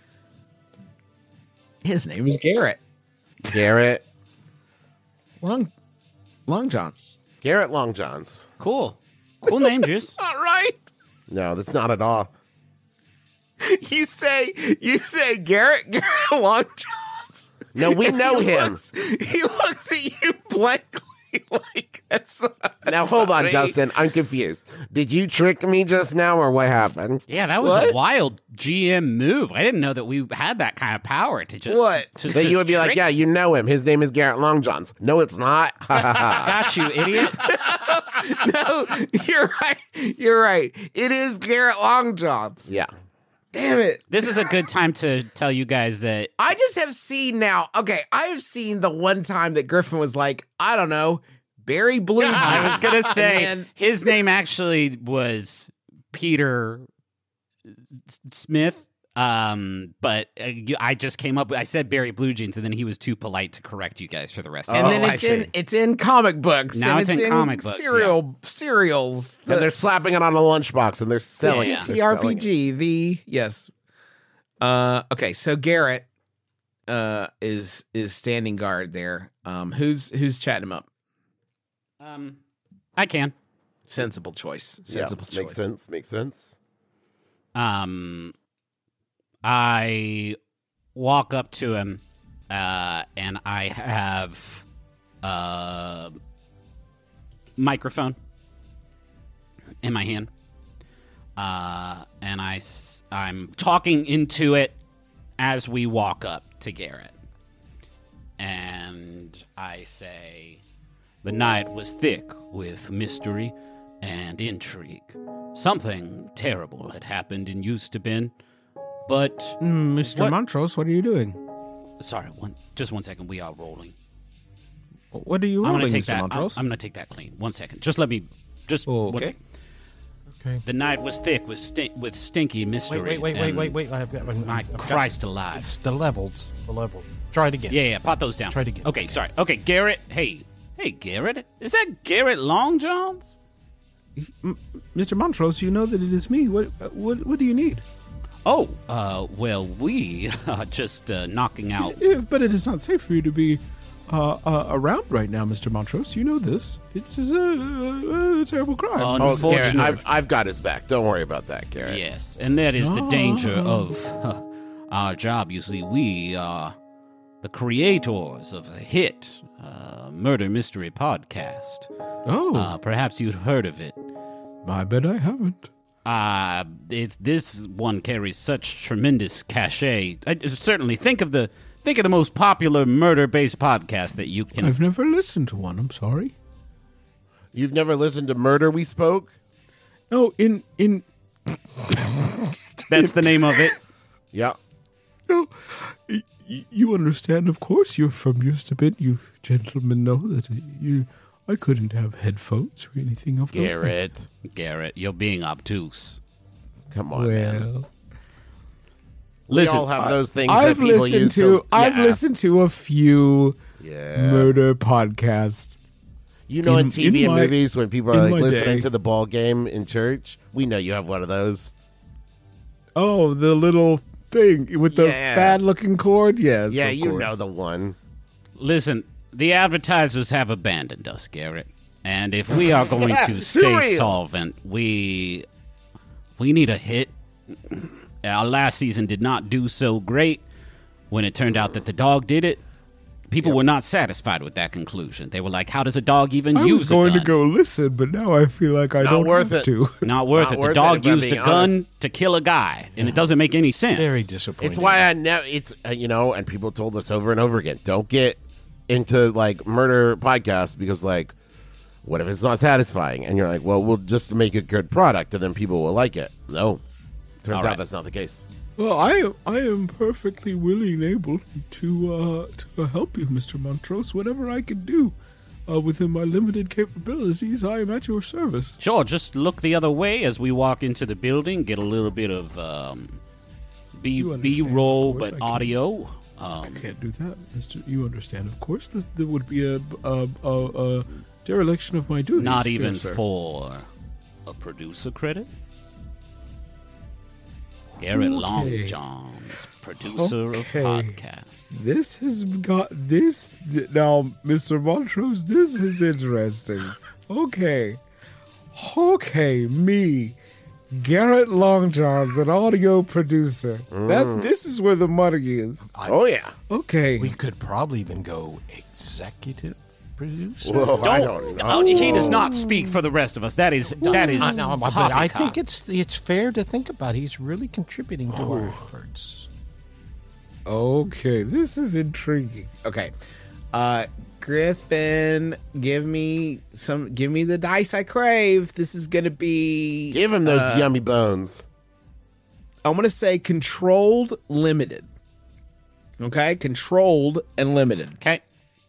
His name is Garrett. Garrett Long Johns. Garrett Long Johns. Cool name, Juice. Not right. No, that's not at all. You say Garrett Long Johns. No, we know him. He looks at you blankly like Now, hold on, Justin. I'm confused. Did you trick me just now, or what happened? Yeah, that was a wild GM move. I didn't know that we had that kind of power to just... That you would be like, yeah, you know him. His name is Garrett Longjohns. No, it's not. Got you, idiot. No, you're right. It is Garrett Longjohns. Yeah. Damn it. This is a good time to tell you guys that... I just have seen now. Okay, I have seen the one time that Griffin was like, I don't know, Barry Blue. I was going to say, his name actually was Peter Smith, but I just came up with, I said Barry Blue Jeans, and then he was too polite to correct you guys for the rest of it. And then it's in comic books. Now and it's in comic books, cereals. And they're slapping it on a lunchbox, and they're selling it. TTRPG, yes. Okay, so Garrett is standing guard there. Who's chatting him up? I can. Sensible choice. Makes sense. I walk up to him, and I have a microphone in my hand, and I'm talking into it as we walk up to Garrett, and I say, "The night was thick with mystery and intrigue. Something terrible had happened in Eustabin, but..." Mr. Montrose, what are you doing? Sorry, just 1 second. We are rolling. What are you I'm rolling, gonna take Mr. that. Montrose? I'm going to take that clean. 1 second. Just let me... Just 1 second. Okay. The night was thick with stinky mystery. Wait. My Christ alive. It's the levels. Try it again. Yeah, pot those down. Try it again. Okay, sorry. Okay, Garrett. Hey, Garrett. Is that Garrett Longjohns? Mr. Montrose, you know that it is me. What do you need? Oh, well, we are just knocking out... But it is not safe for you to be around right now, Mr. Montrose. You know this. It's a terrible crime. Unfortunately. Garrett, I've got his back. Don't worry about that, Garrett. Yes, and that is the danger of our job. You see, we are the creators of a hit murder mystery podcast. Oh. Perhaps you'd heard of it. I bet I haven't. This one carries such tremendous cachet. I certainly think of the most popular murder-based podcast that you can. I've never listened to one. I'm sorry. You've never listened to Murder We Spoke? No, in That's the name of it. Yeah. No, you understand. Of course, you're from Eustabin. You gentlemen know that I couldn't have headphones or anything of that. Garrett, you're being obtuse. Come on, man. Well, We all have those things I've that people listened use to. I've yeah. listened to a few murder podcasts. You know, in TV and my- movies, when people are in like my listening day. to the ball game in church, we know you have one of those. Oh, the little thing with the Yeah. bad-looking cord. Yes, Yeah, of you course. know the one. Listen, the advertisers have abandoned us, Garrett. And if we are going to Too stay real. solvent, we need a hit. Our last season did not do so great. When it turned out that the dog did it, people were not satisfied with that conclusion. They were like, how does a dog even I use was going a gun? to go listen, but now I feel like I Not don't worth have it. to. Not worth Not it. worth The it, dog if I'm used a being gun honest. to kill a guy, and it doesn't make any sense. Very disappointing. It's why I know it's and people told us over and over again, don't get into like murder podcasts because like, what if it's not satisfying? And you're like, well, we'll just make a good product and then people will like it. No, turns All out right. that's not the case. Well, I am perfectly willing and able to help you, Mr. Montrose. Whatever I can do within my limited capabilities, I am at your service. Sure, just look the other way as we walk into the building, get a little bit of You understand, B-roll, of course, but I can- audio. I can't do that, Mister. You understand, of course. There would be a dereliction of my duties. Not Yes, even sir. for a producer credit? Garrett Okay. Longjohns, producer Okay. of podcasts. This has got this now, Mr. Montrose. This is interesting. Okay, me, Garrett Longjohns, an audio producer. This is where the money is. Oh yeah. Okay, We could probably even go executive producer. Whoa, I don't know. Oh, he does not speak for the rest of us. That is No, but I poppycock. think it's fair to think about. He's really contributing to our efforts. Okay, this is intriguing. Okay. Griffin, give me the dice I crave. This is gonna be Give him those yummy bones. I'm gonna say controlled limited. Okay, controlled and limited. Okay.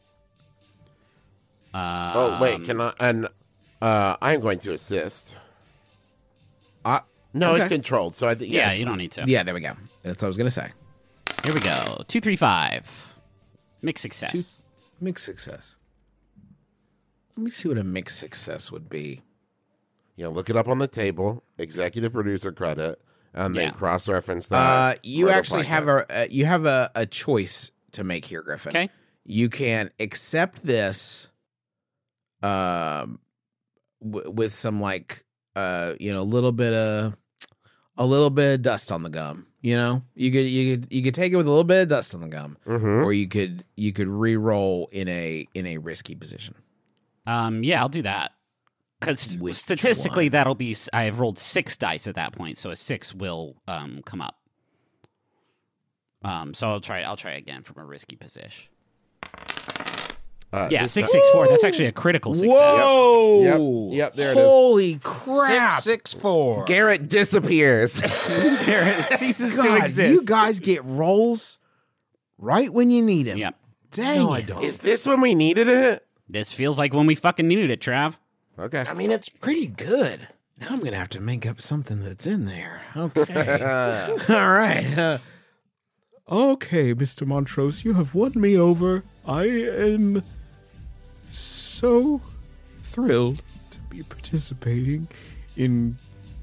Oh wait, can I? And I'm going to assist. No, okay. it's controlled. So I think Yeah, you don't need to. Yeah, there we go. That's what I was gonna say. Here we go. 2, 3, 5. Mixed success. Mixed success. Let me see what a mixed success would be. Look it up on the table. Executive producer credit, and then cross-reference that. You for the actually podcast. have a choice to make here, Griffin. Okay. You can accept this, with some a little bit of dust on the gum. You could take it with a little bit of dust on the gum, or you could re-roll in a risky position. Yeah, I'll do that. Because statistically, that'll be. I have rolled 6 dice at that point, so a 6 will come up. So I'll try again from a risky position. Yeah, 6, 6, 4. That's actually a critical success. Whoa! Yep, there it is. Holy crap! 6, 6, 4. Garrett disappears. Garrett ceases to God, exist. you guys get rolls right when you need them. Yep. Dang No, I it. don't. Is this when we needed it? This feels like when we fucking needed it, Trav. Okay. I mean, it's pretty good. Now I'm going to have to make up something that's in there. Okay. All right. Okay, Mr. Montrose, you have won me over. I am so thrilled to be participating in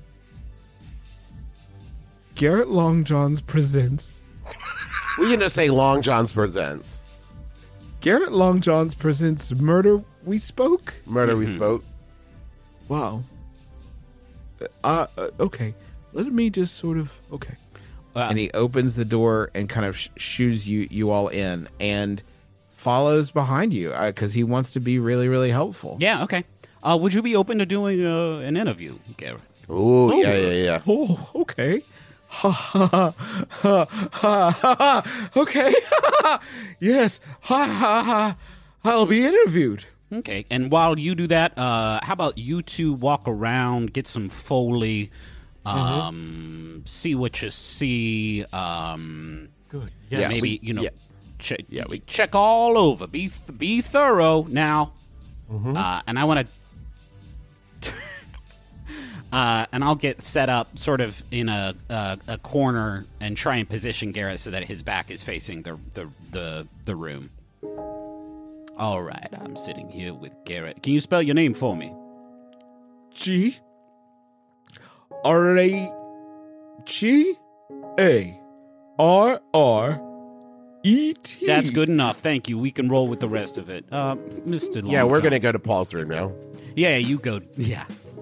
Garrett Longjohn's Presents. We can just say Long John's presents. Garrett Longjohn's Presents Murder We Spoke? Murder We Spoke. Wow. Okay. Let me just sort of... Okay. And he opens the door and kind of shoos you all in and follows behind you because he wants to be really, really helpful. Yeah, okay. Would you be open to doing an interview, Garrett? Ooh, yeah. Oh, okay. Ha ha ha ha ha. Okay. Yes. Ha ha ha. I'll be interviewed. Okay, and while you do that, how about you two walk around, get some Foley, see what you see. Good. Yeah, maybe we check all over. Be thorough now. And I want to, and I'll get set up sort of in a corner and try and position Garrett so that his back is facing the room. All right, I'm sitting here with Garrett. Can you spell your name for me? Garrett. That's good enough. Thank you. We can roll with the rest of it. Mr. Long. Yeah, we're going to go to Paul's room now. Yeah, you go. Yeah.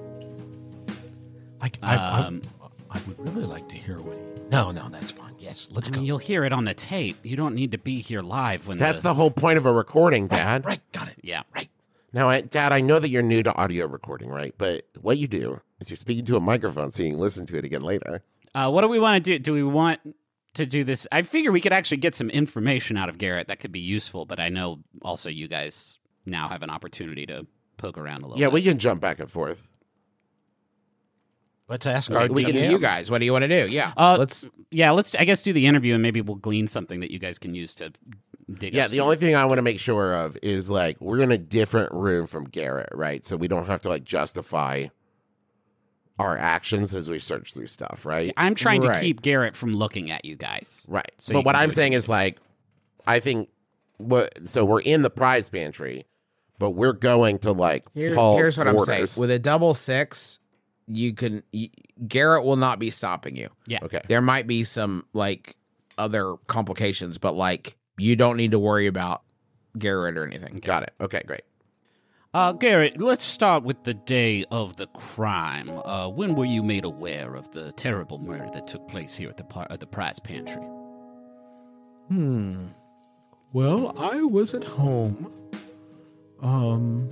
I would really like to hear what he... No, that's fine. Yes, let's go. You'll hear it on the tape. You don't need to be here live when That's the whole point of a recording, Dad. Right, got it. Yeah. Right. Now, Dad, I know that you're new to audio recording, right? But what you do is you're speaking to a microphone so you can listen to it again later. What do we want to do? Do we want to do this? I figure we could actually get some information out of Garrett that could be useful, but I know also you guys now have an opportunity to poke around a little Yeah, bit. we can jump back and forth. Let's ask our We get to DM. you guys. What do you want to do? Yeah. let's I guess do the interview and maybe we'll glean something that you guys can use to dig Yeah, up the some- only thing I want to make sure of is we're in a different room from Garrett, right? So we don't have to justify our actions as we search through stuff, right? I'm trying to Right. keep Garrett from looking at you guys. Right. So you but what can do I'm what saying you is I think so we're in the prize pantry, but we're going to Paul's Here's what I'm saying. quarters. With a double 6, Garrett will not be stopping you. Yeah. Okay. There might be some other complications, but you don't need to worry about Garrett or anything. Got it. Okay, great. Garrett, let's start with the day of the crime. When were you made aware of the terrible murder that took place here at the prize pantry? Well, I was at home And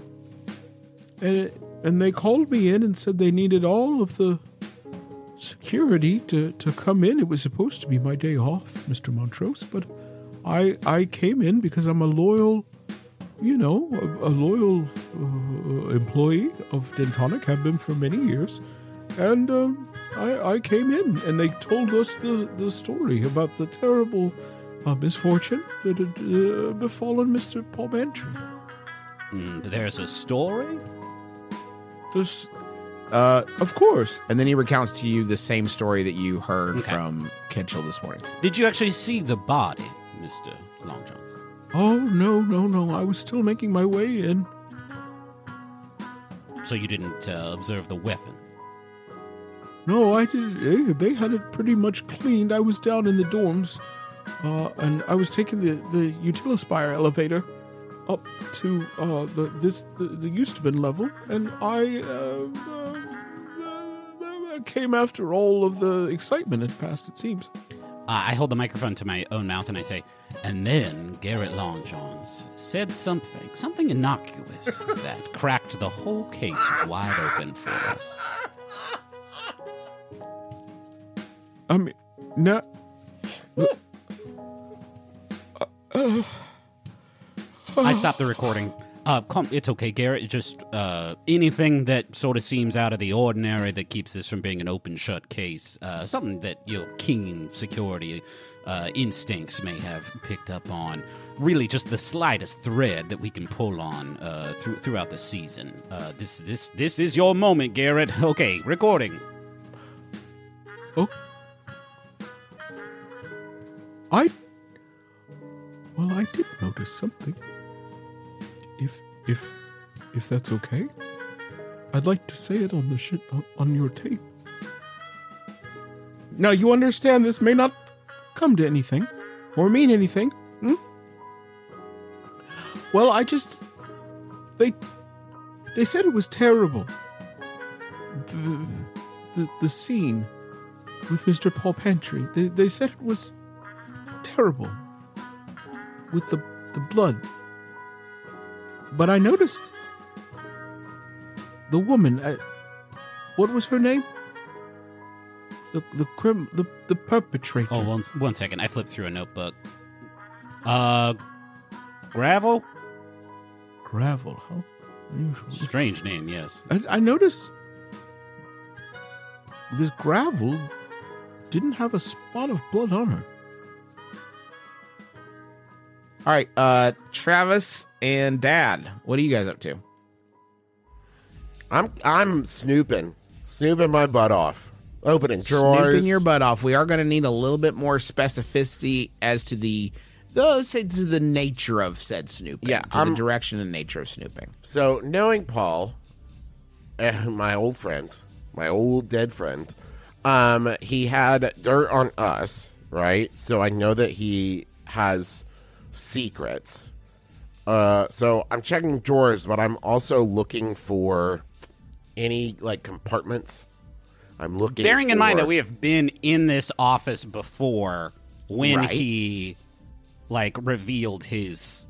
they called me in and said they needed all of the security to come in. It was supposed to be my day off, Mr. Montrose, but I came in because I'm a loyal, a loyal employee of Dentonic, have been for many years. And I came in and they told us the story about the terrible misfortune that had befallen Mr. Paul Bantry. There's a story? There's, Of course. And then he recounts to you the same story that you heard from Kenchel this morning. Did you actually see the body, Mr. Longjohns? Oh, no. I was still making my way in. So you didn't observe the weapon? No, I did. They had it pretty much cleaned. I was down in the dorms, and I was taking the Utilispire elevator up to the Eustabin level, and I came after all of the excitement had passed, it seems. I hold the microphone to my own mouth and I say, and then Garrett Longjohns said something innocuous that cracked the whole case wide open for us. I mean, no. I stopped the recording. It's okay, Garrett. Just anything that sort of seems out of the ordinary that keeps this from being an open-shut case. Something that your keen security instincts may have picked up on. Really, just the slightest thread that we can pull on throughout the season. This is your moment, Garrett. Okay, recording. Oh. I did notice something. If that's okay, I'd like to say it on the on your tape. Now, you understand this may not come to anything or mean anything. Well, they said it was terrible. The scene with Mr. Paul Bantry. They said it was terrible with the blood. But I noticed the woman. What was her name? The perpetrator. Oh, one second. I flipped through a notebook. Gravel? Gravel, how unusual. Strange name, yes. I noticed this Gravel didn't have a spot of blood on her. All right, Travis and Dad, what are you guys up to? I'm snooping my butt off, opening drawers, snooping your butt off. We are going to need a little bit more specificity as to the nature of said snooping. Yeah, the direction and nature of snooping. So, knowing Paul, my old friend, my old dead friend, he had dirt on us, right? So I know that he has secrets. So I'm checking drawers, but I'm also looking for any compartments. I'm looking. Bearing in mind that we have been in this office before when he revealed his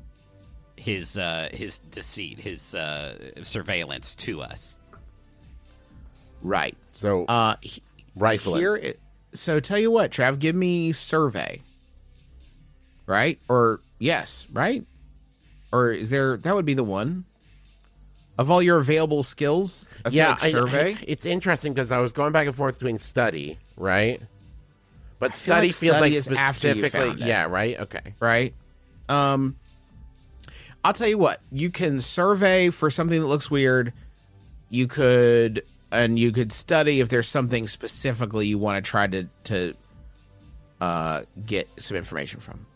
deceit, his surveillance to us. Right. So rifle here. So tell you what, Trav, give me survey. Right? Or yes, right? Or is there, that would be the one of all your available skills? Survey. It's interesting because I was going back and forth between study, right? But study feels like specifically, yeah, right? Okay. Right? I'll tell you what, you can survey for something that looks weird. You could study if there's something specifically you want to try to get some information from.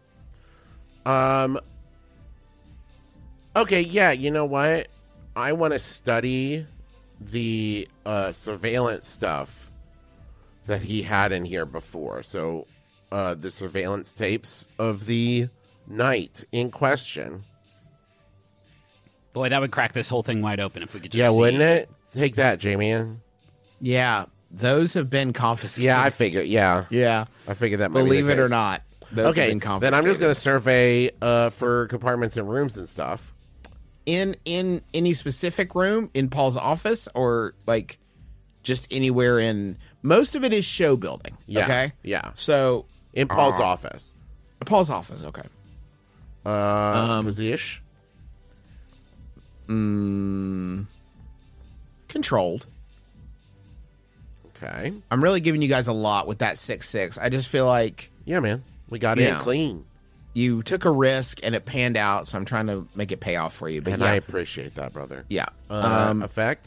Okay, yeah, you know what? I want to study the surveillance stuff that he had in here before. So, the surveillance tapes of the night in question. Boy, that would crack this whole thing wide open if we could just see. Wouldn't it? Take that, Jamie. Yeah, those have been confiscated. Yeah, I figured, yeah. I figured that might Believe be the it or case. not. Those have been confiscated. Then I'm just going to survey for compartments and rooms and stuff. in any specific room in Paul's office, or like just anywhere in? Most of it is show building. Yeah. Okay. Yeah. So In Paul's office. Paul's office. Okay. Was-ish? Controlled. Okay. I'm really giving you guys a lot with that 6-6. I just feel like, Yeah, man. We got it clean. you took a risk and it panned out, so I'm trying to make it pay off for you. But And I appreciate that, brother. yeah. Effect?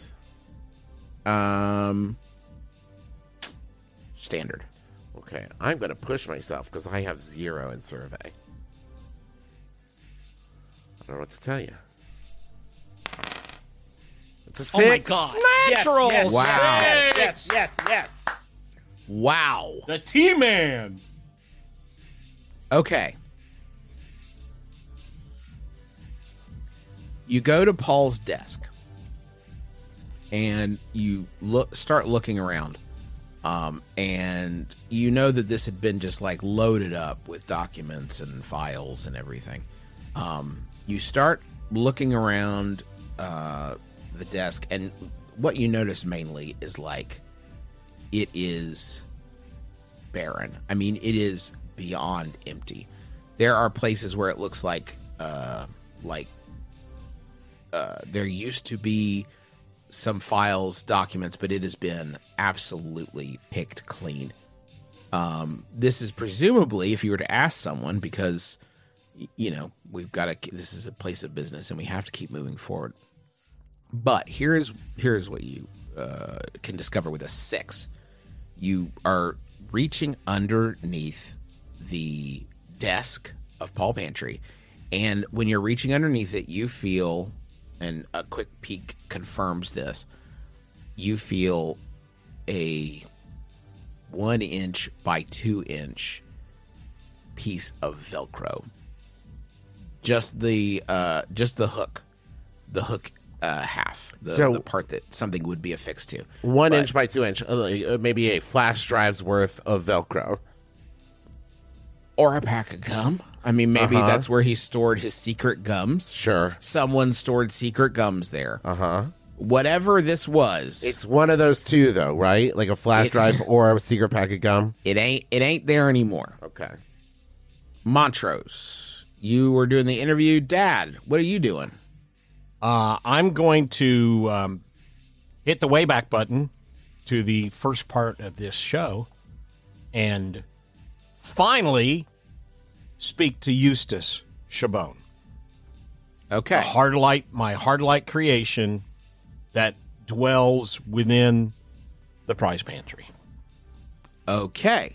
Standard. Okay. I'm going to push myself because I have 0 in survey. I don't know what to tell you. It's a 6. Oh my god. Natural. Yes, Wow. Yes. Wow. The T-Man. Okay. You go to Paul's desk and you start looking around. And you know that this had been just like loaded up with documents and files and everything. You start looking around the desk, and what you notice mainly is like it is barren. I mean, it is beyond empty. There are places where it looks like there used to be some files, documents, but it has been absolutely picked clean. This is presumably, if you were to ask someone, because this is a place of business and we have to keep moving forward. But here's what you can discover with a 6. You are reaching underneath the desk of Paul Pantry, and when you're reaching underneath it, you feel, and a quick peek confirms this, you feel a 1-inch by 2-inch piece of Velcro. Just the hook, half, the part that something would be affixed to. 1 inch by 2 inch, maybe a flash drive's worth of Velcro. Or a pack of gum. I mean, maybe that's where he stored his secret gums. Sure. Someone stored secret gums there. Whatever this was. It's one of those two, though, right? Like a flash drive or a secret pack of gum? It ain't there anymore. Okay. Montrose, you were doing the interview. Dad, what are you doing? I'm going to hit the Wayback button to the first part of this show and finally speak to Eustace Chabon. Okay. My Hardlight creation that dwells within the prize pantry. Okay.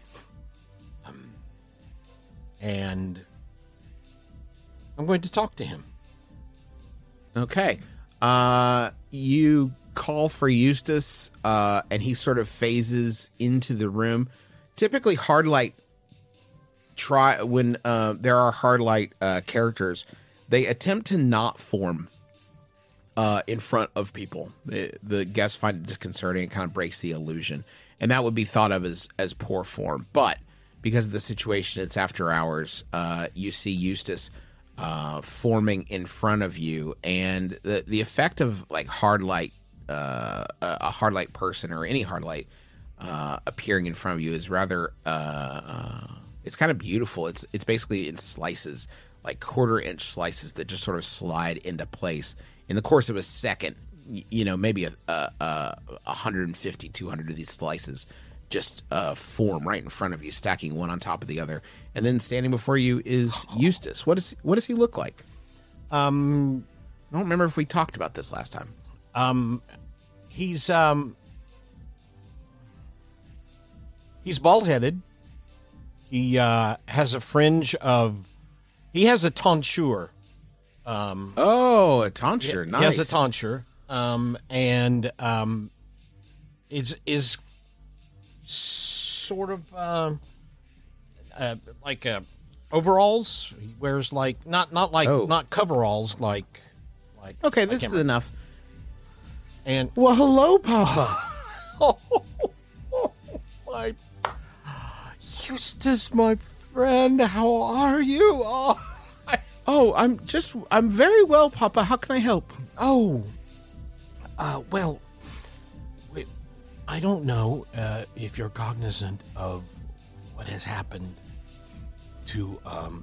And I'm going to talk to him. Okay. You call for Eustace, and he sort of phases into the room. Typically, Hardlight when there are Hardlight characters, they attempt to not form in front of people. The guests find it disconcerting. It kind of breaks the illusion, and that would be thought of as poor form. But because of the situation, it's after hours. You see Eustace forming in front of you, and the effect of like Hardlight, a Hardlight person or any Hardlight appearing in front of you is rather it's kind of beautiful. It's basically in slices, like 1/4-inch slices that just sort of slide into place in the course of a second. Maybe 150, 200 of these slices just form right in front of you, stacking one on top of the other. And then standing before you is Eustace. What does he look like? I don't remember if we talked about this last time. He's bald-headed. He has a fringe of... He has a tonsure. A tonsure. Nice. He has a tonsure. And is sort of like overalls. He wears like not coveralls like. Okay, this is enough. And well, hello, Papa. Oh, my Eustace, my friend, how are you? Oh, Oh, I'm very well, Papa. How can I help? Oh, well, I don't know if you're cognizant of what has happened to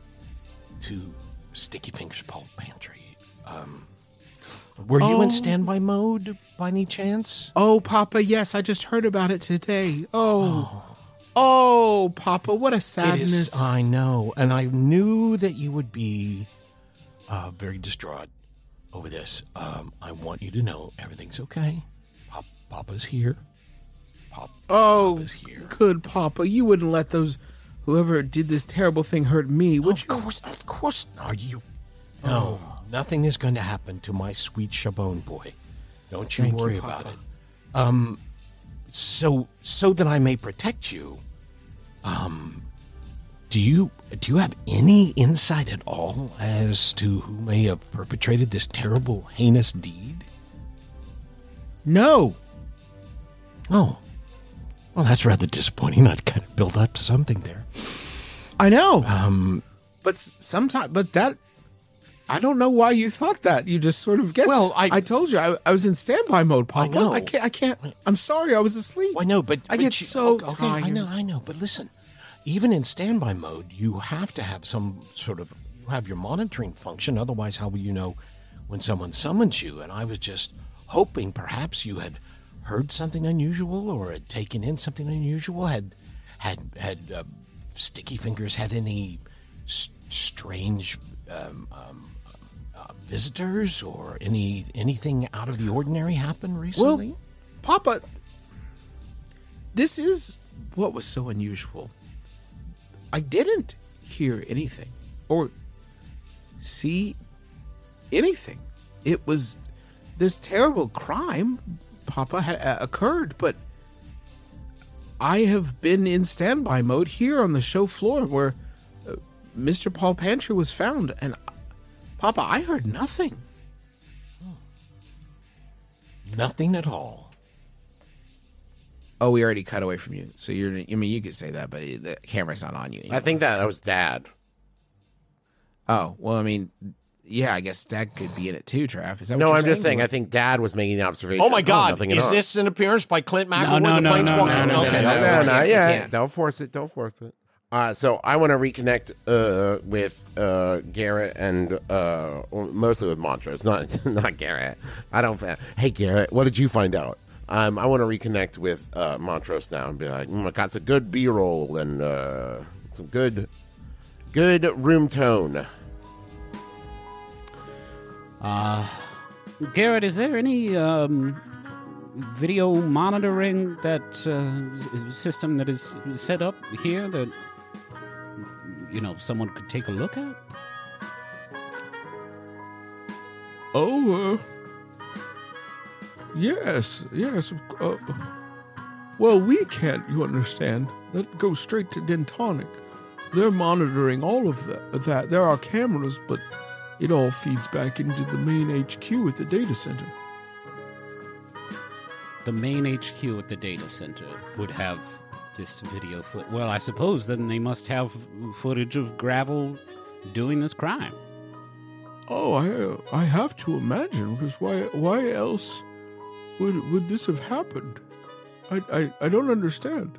Sticky Fingers Paul Pantry. Were you in standby mode by any chance? Oh, Papa, yes, I just heard about it today. Oh, Papa, what a sadness. I know, and I knew that you would be very distraught over this. I want you to know everything's okay. Papa's here. Papa's here. Good Papa. You wouldn't let whoever did this terrible thing hurt me, would you? Of course not. No, nothing is going to happen to my sweet Chabon boy. Don't you worry about it. So that I may protect you, do you have any insight at all as to who may have perpetrated this terrible, heinous deed? No. Oh. Well, that's rather disappointing. I'd kind of built up to something there. I know. But that, I don't know why you thought that. You just sort of guessed. Well, I told you I was in standby mode, Papa. I know. I can't. I'm sorry, I was asleep. I know, but I get so tired. I know. But listen, even in standby mode, you have to have some sort of, you have your monitoring function. Otherwise, how will you know when someone summons you? And I was just hoping perhaps you had heard something unusual or had taken in something unusual. Had Sticky Fingers had any strange visitors or anything out of the ordinary happen recently? Well, Papa, this is what was so unusual. I didn't hear anything or see anything. It was this terrible crime, Papa, had occurred, but I have been in standby mode here on the show floor where Mr. Paul Pantry was found, and Papa, I heard nothing. Nothing at all. Oh, we already cut away from you. So you could say that, but the camera's not on you anymore. I think that was Dad. Oh, well, I mean, yeah, I guess Dad could be in it too, Trav. Is that No, what I'm you're just saying, I think Dad was making the observation. Oh my God! nothing at Is all. this an appearance by Clint McElroy? No, the Planeswalker? no. Okay. No, yeah. Don't force it. So I want to reconnect with Garrett and mostly with Montrose, not Garrett. I don't. Hey Garrett, what did you find out? I want to reconnect with Montrose now and be like, I got some good B-roll and some good room tone. Garrett, is there any video monitoring that system that is set up here that someone could take a look at? Oh, yes. Well, we can't, you understand. That goes straight to Dentonic. They're monitoring all of that. There are cameras, but it all feeds back into the main HQ at the data center. The main HQ at the data center would have this video footage. Well, I suppose then they must have footage of Gravel doing this crime. Oh, I have to imagine, because why else would this have happened? I don't understand.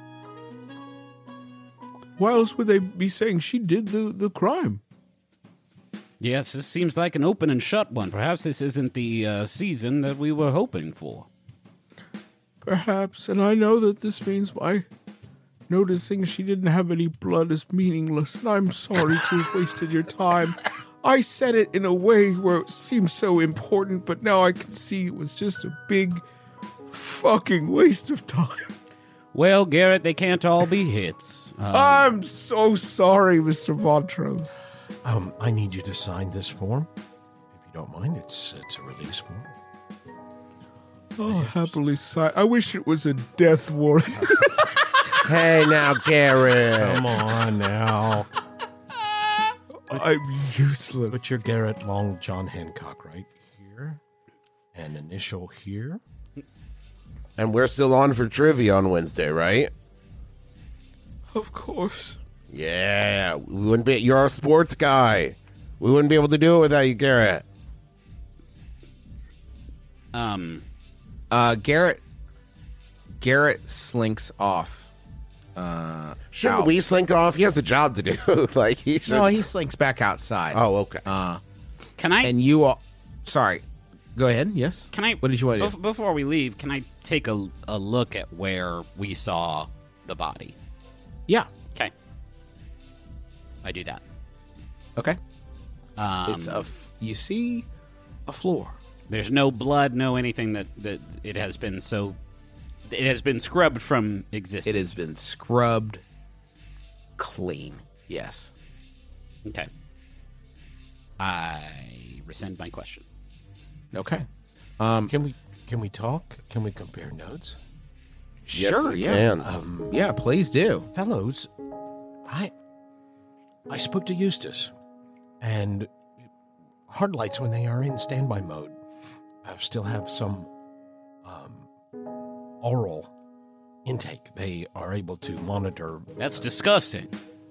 Why else would they be saying she did the crime? Yes, this seems like an open and shut one. Perhaps this isn't the season that we were hoping for. Perhaps, and I know that this means my noticing she didn't have any blood is meaningless, and I'm sorry to have wasted your time. I said it in a way where it seemed so important, but now I can see it was just a big fucking waste of time. Well, Garrett, they can't all be hits. I'm so sorry, Mr. Montrose. I need you to sign this form. If you don't mind, it's a release form. Oh, happily sign. I wish it was a death warrant. Hey, now, Garrett. Come on now. I'm useless. Put your Garrett Long John Hancock right here. And initial here. And we're still on for trivia on Wednesday, right? Of course. Yeah, we wouldn't be. You're a sports guy. We wouldn't be able to do it without you, Garrett. Garrett slinks off. Shouldn't out. we slink off? He has a job to do. Like he should. No, he slinks back outside. Oh, okay. Can I? And you all. Sorry. Go ahead. Yes. Can I? What did you want to do? Before we leave, can I take a look at where we saw the body? Yeah. Okay. I do that. Okay. It's you see a floor. There's no blood, no anything that it has been scrubbed from existence. It has been scrubbed clean. Yes. Okay. I rescind my question. Okay. Can we talk? Can we compare notes? Sure. we Yeah. can. Yeah. Please do. Fellows, I spoke to Eustace, and Hardlights, when they are in standby mode, still have some oral intake. They are able to monitor. That's disgusting.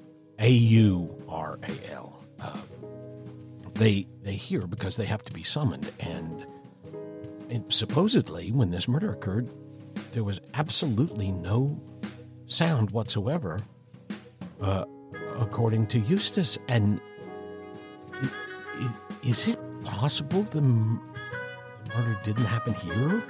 AURAL. They hear because they have to be summoned, and supposedly when this murder occurred, there was absolutely no sound whatsoever, according to Eustace. And is it possible the murder didn't happen here?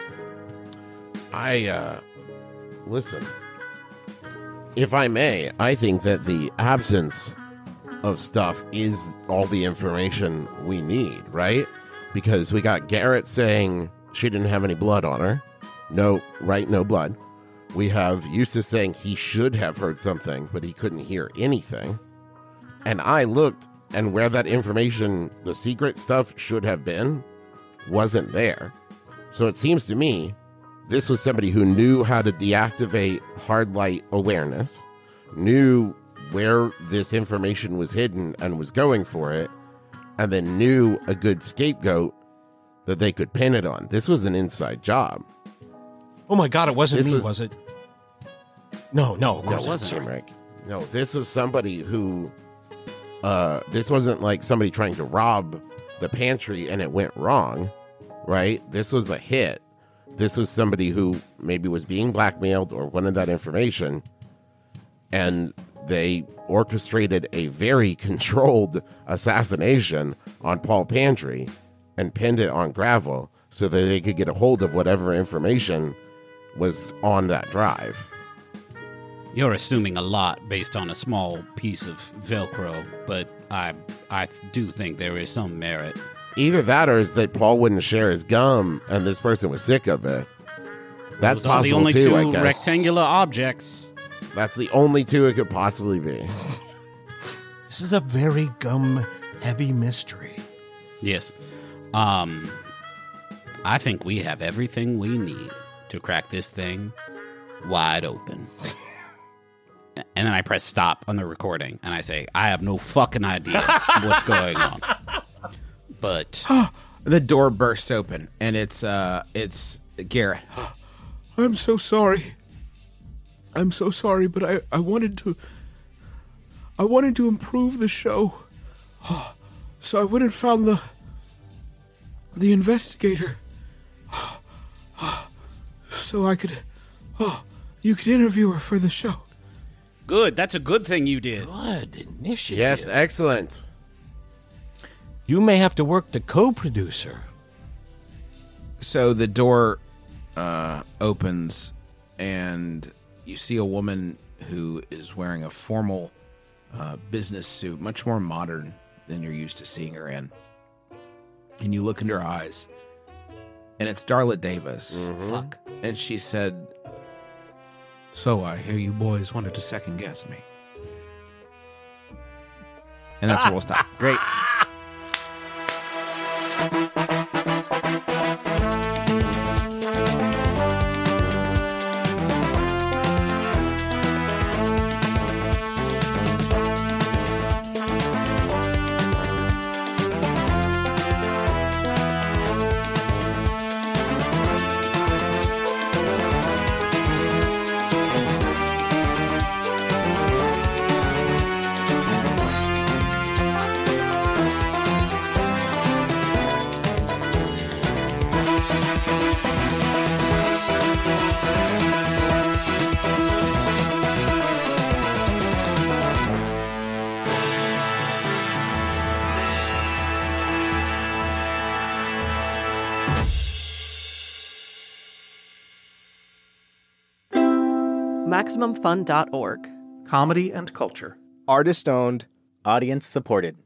Listen. If I may, I think that the absence of stuff is all the information we need, right? Because we got Garrett saying she didn't have any blood on her. No blood. We have Eustace saying he should have heard something, but he couldn't hear anything. And I looked, and where that information, the secret stuff should have been, wasn't there. So it seems to me this was somebody who knew how to deactivate hard light awareness, knew where this information was hidden and was going for it, and then knew a good scapegoat that they could pin it on. This was an inside job. Oh my God, it wasn't me, was it? No, of course it wasn't Rick. No, this was somebody who, this wasn't like somebody trying to rob the pantry and it went wrong, right? This was a hit. This was somebody who maybe was being blackmailed or wanted that information, and they orchestrated a very controlled assassination on Paul Pantry and pinned it on Gravel so that they could get a hold of whatever information was on that drive. You're assuming a lot based on a small piece of Velcro, but I do think there is some merit. Either that or is that Paul wouldn't share his gum and this person was sick of it. That's Those are possible the only too, I two guess. rectangular objects. That's the only two it could possibly be. This is a very gum-heavy mystery. Yes. I think we have everything we need to crack this thing wide open. And then I press stop on the recording, and I say, I have no fucking idea what's going on. But the door bursts open, and it's Garrett. I'm so sorry. I'm so sorry, but I wanted to improve the show. So I went and found the investigator. So you could interview her for the show. good. That's a good thing you did. Good initiative. Yes, excellent. You may have to work the co-producer. So the door opens, and you see a woman who is wearing a formal business suit, much more modern than you're used to seeing her in. And you look into her eyes, and it's Darla Davis. Mm-hmm. Fuck. And she said, "So I hear you boys wanted to second guess me." And that's where we'll stop. Great. MaximumFun.org. Comedy and culture. Artist owned, audience supported.